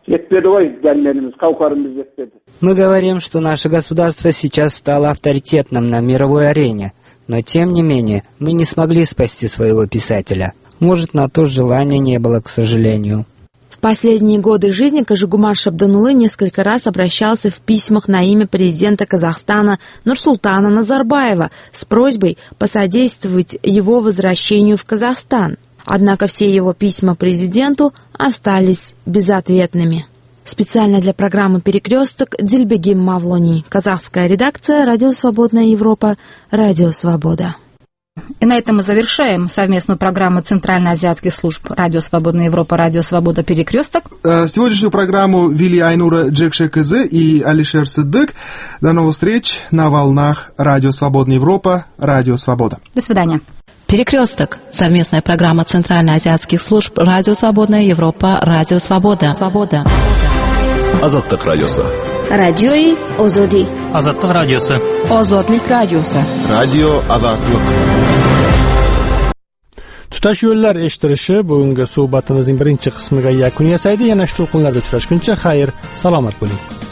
Мы говорим, что наше государство сейчас стало авторитетным на мировой арене, но тем не менее мы не смогли спасти своего писателя. Может, на то желания не было, к сожалению. В последние годы жизни Кажигумар Шабданулы несколько раз обращался в письмах на имя президента Казахстана Нурсултана Назарбаева с просьбой посодействовать его возвращению в Казахстан. Однако все его письма президенту остались безответными. Специально для программы «Перекресток» Дильбегим Мавлони. Казахская редакция, Радио Свободная Европа, Радио Свобода. И на этом мы завершаем совместную программу Центральноазиатских служб Радио Свободная Европа, Радио Свобода, Перекресток. Сегодняшнюю программу вели Айнура Джекшекызы и Алишер Сыдык. До новых встреч на волнах Радио Свободная Европа, Радио Свобода. До свидания. Перекресток. Совместная программа Центральноазиатских служб Радио Свободная Европа, Радио Свобода. Свобода. Азаттык радиосы. Радиои Озоди. Азаттык радиосы. Озодлик радиосы. Радио Азаттык. Tutash yo'llar eshittirishi bugungi suhbatimizning birinchi qismiga yakun yasaydi. Yana shu kunlarda uchrashguncha xayr, salomat bo'ling.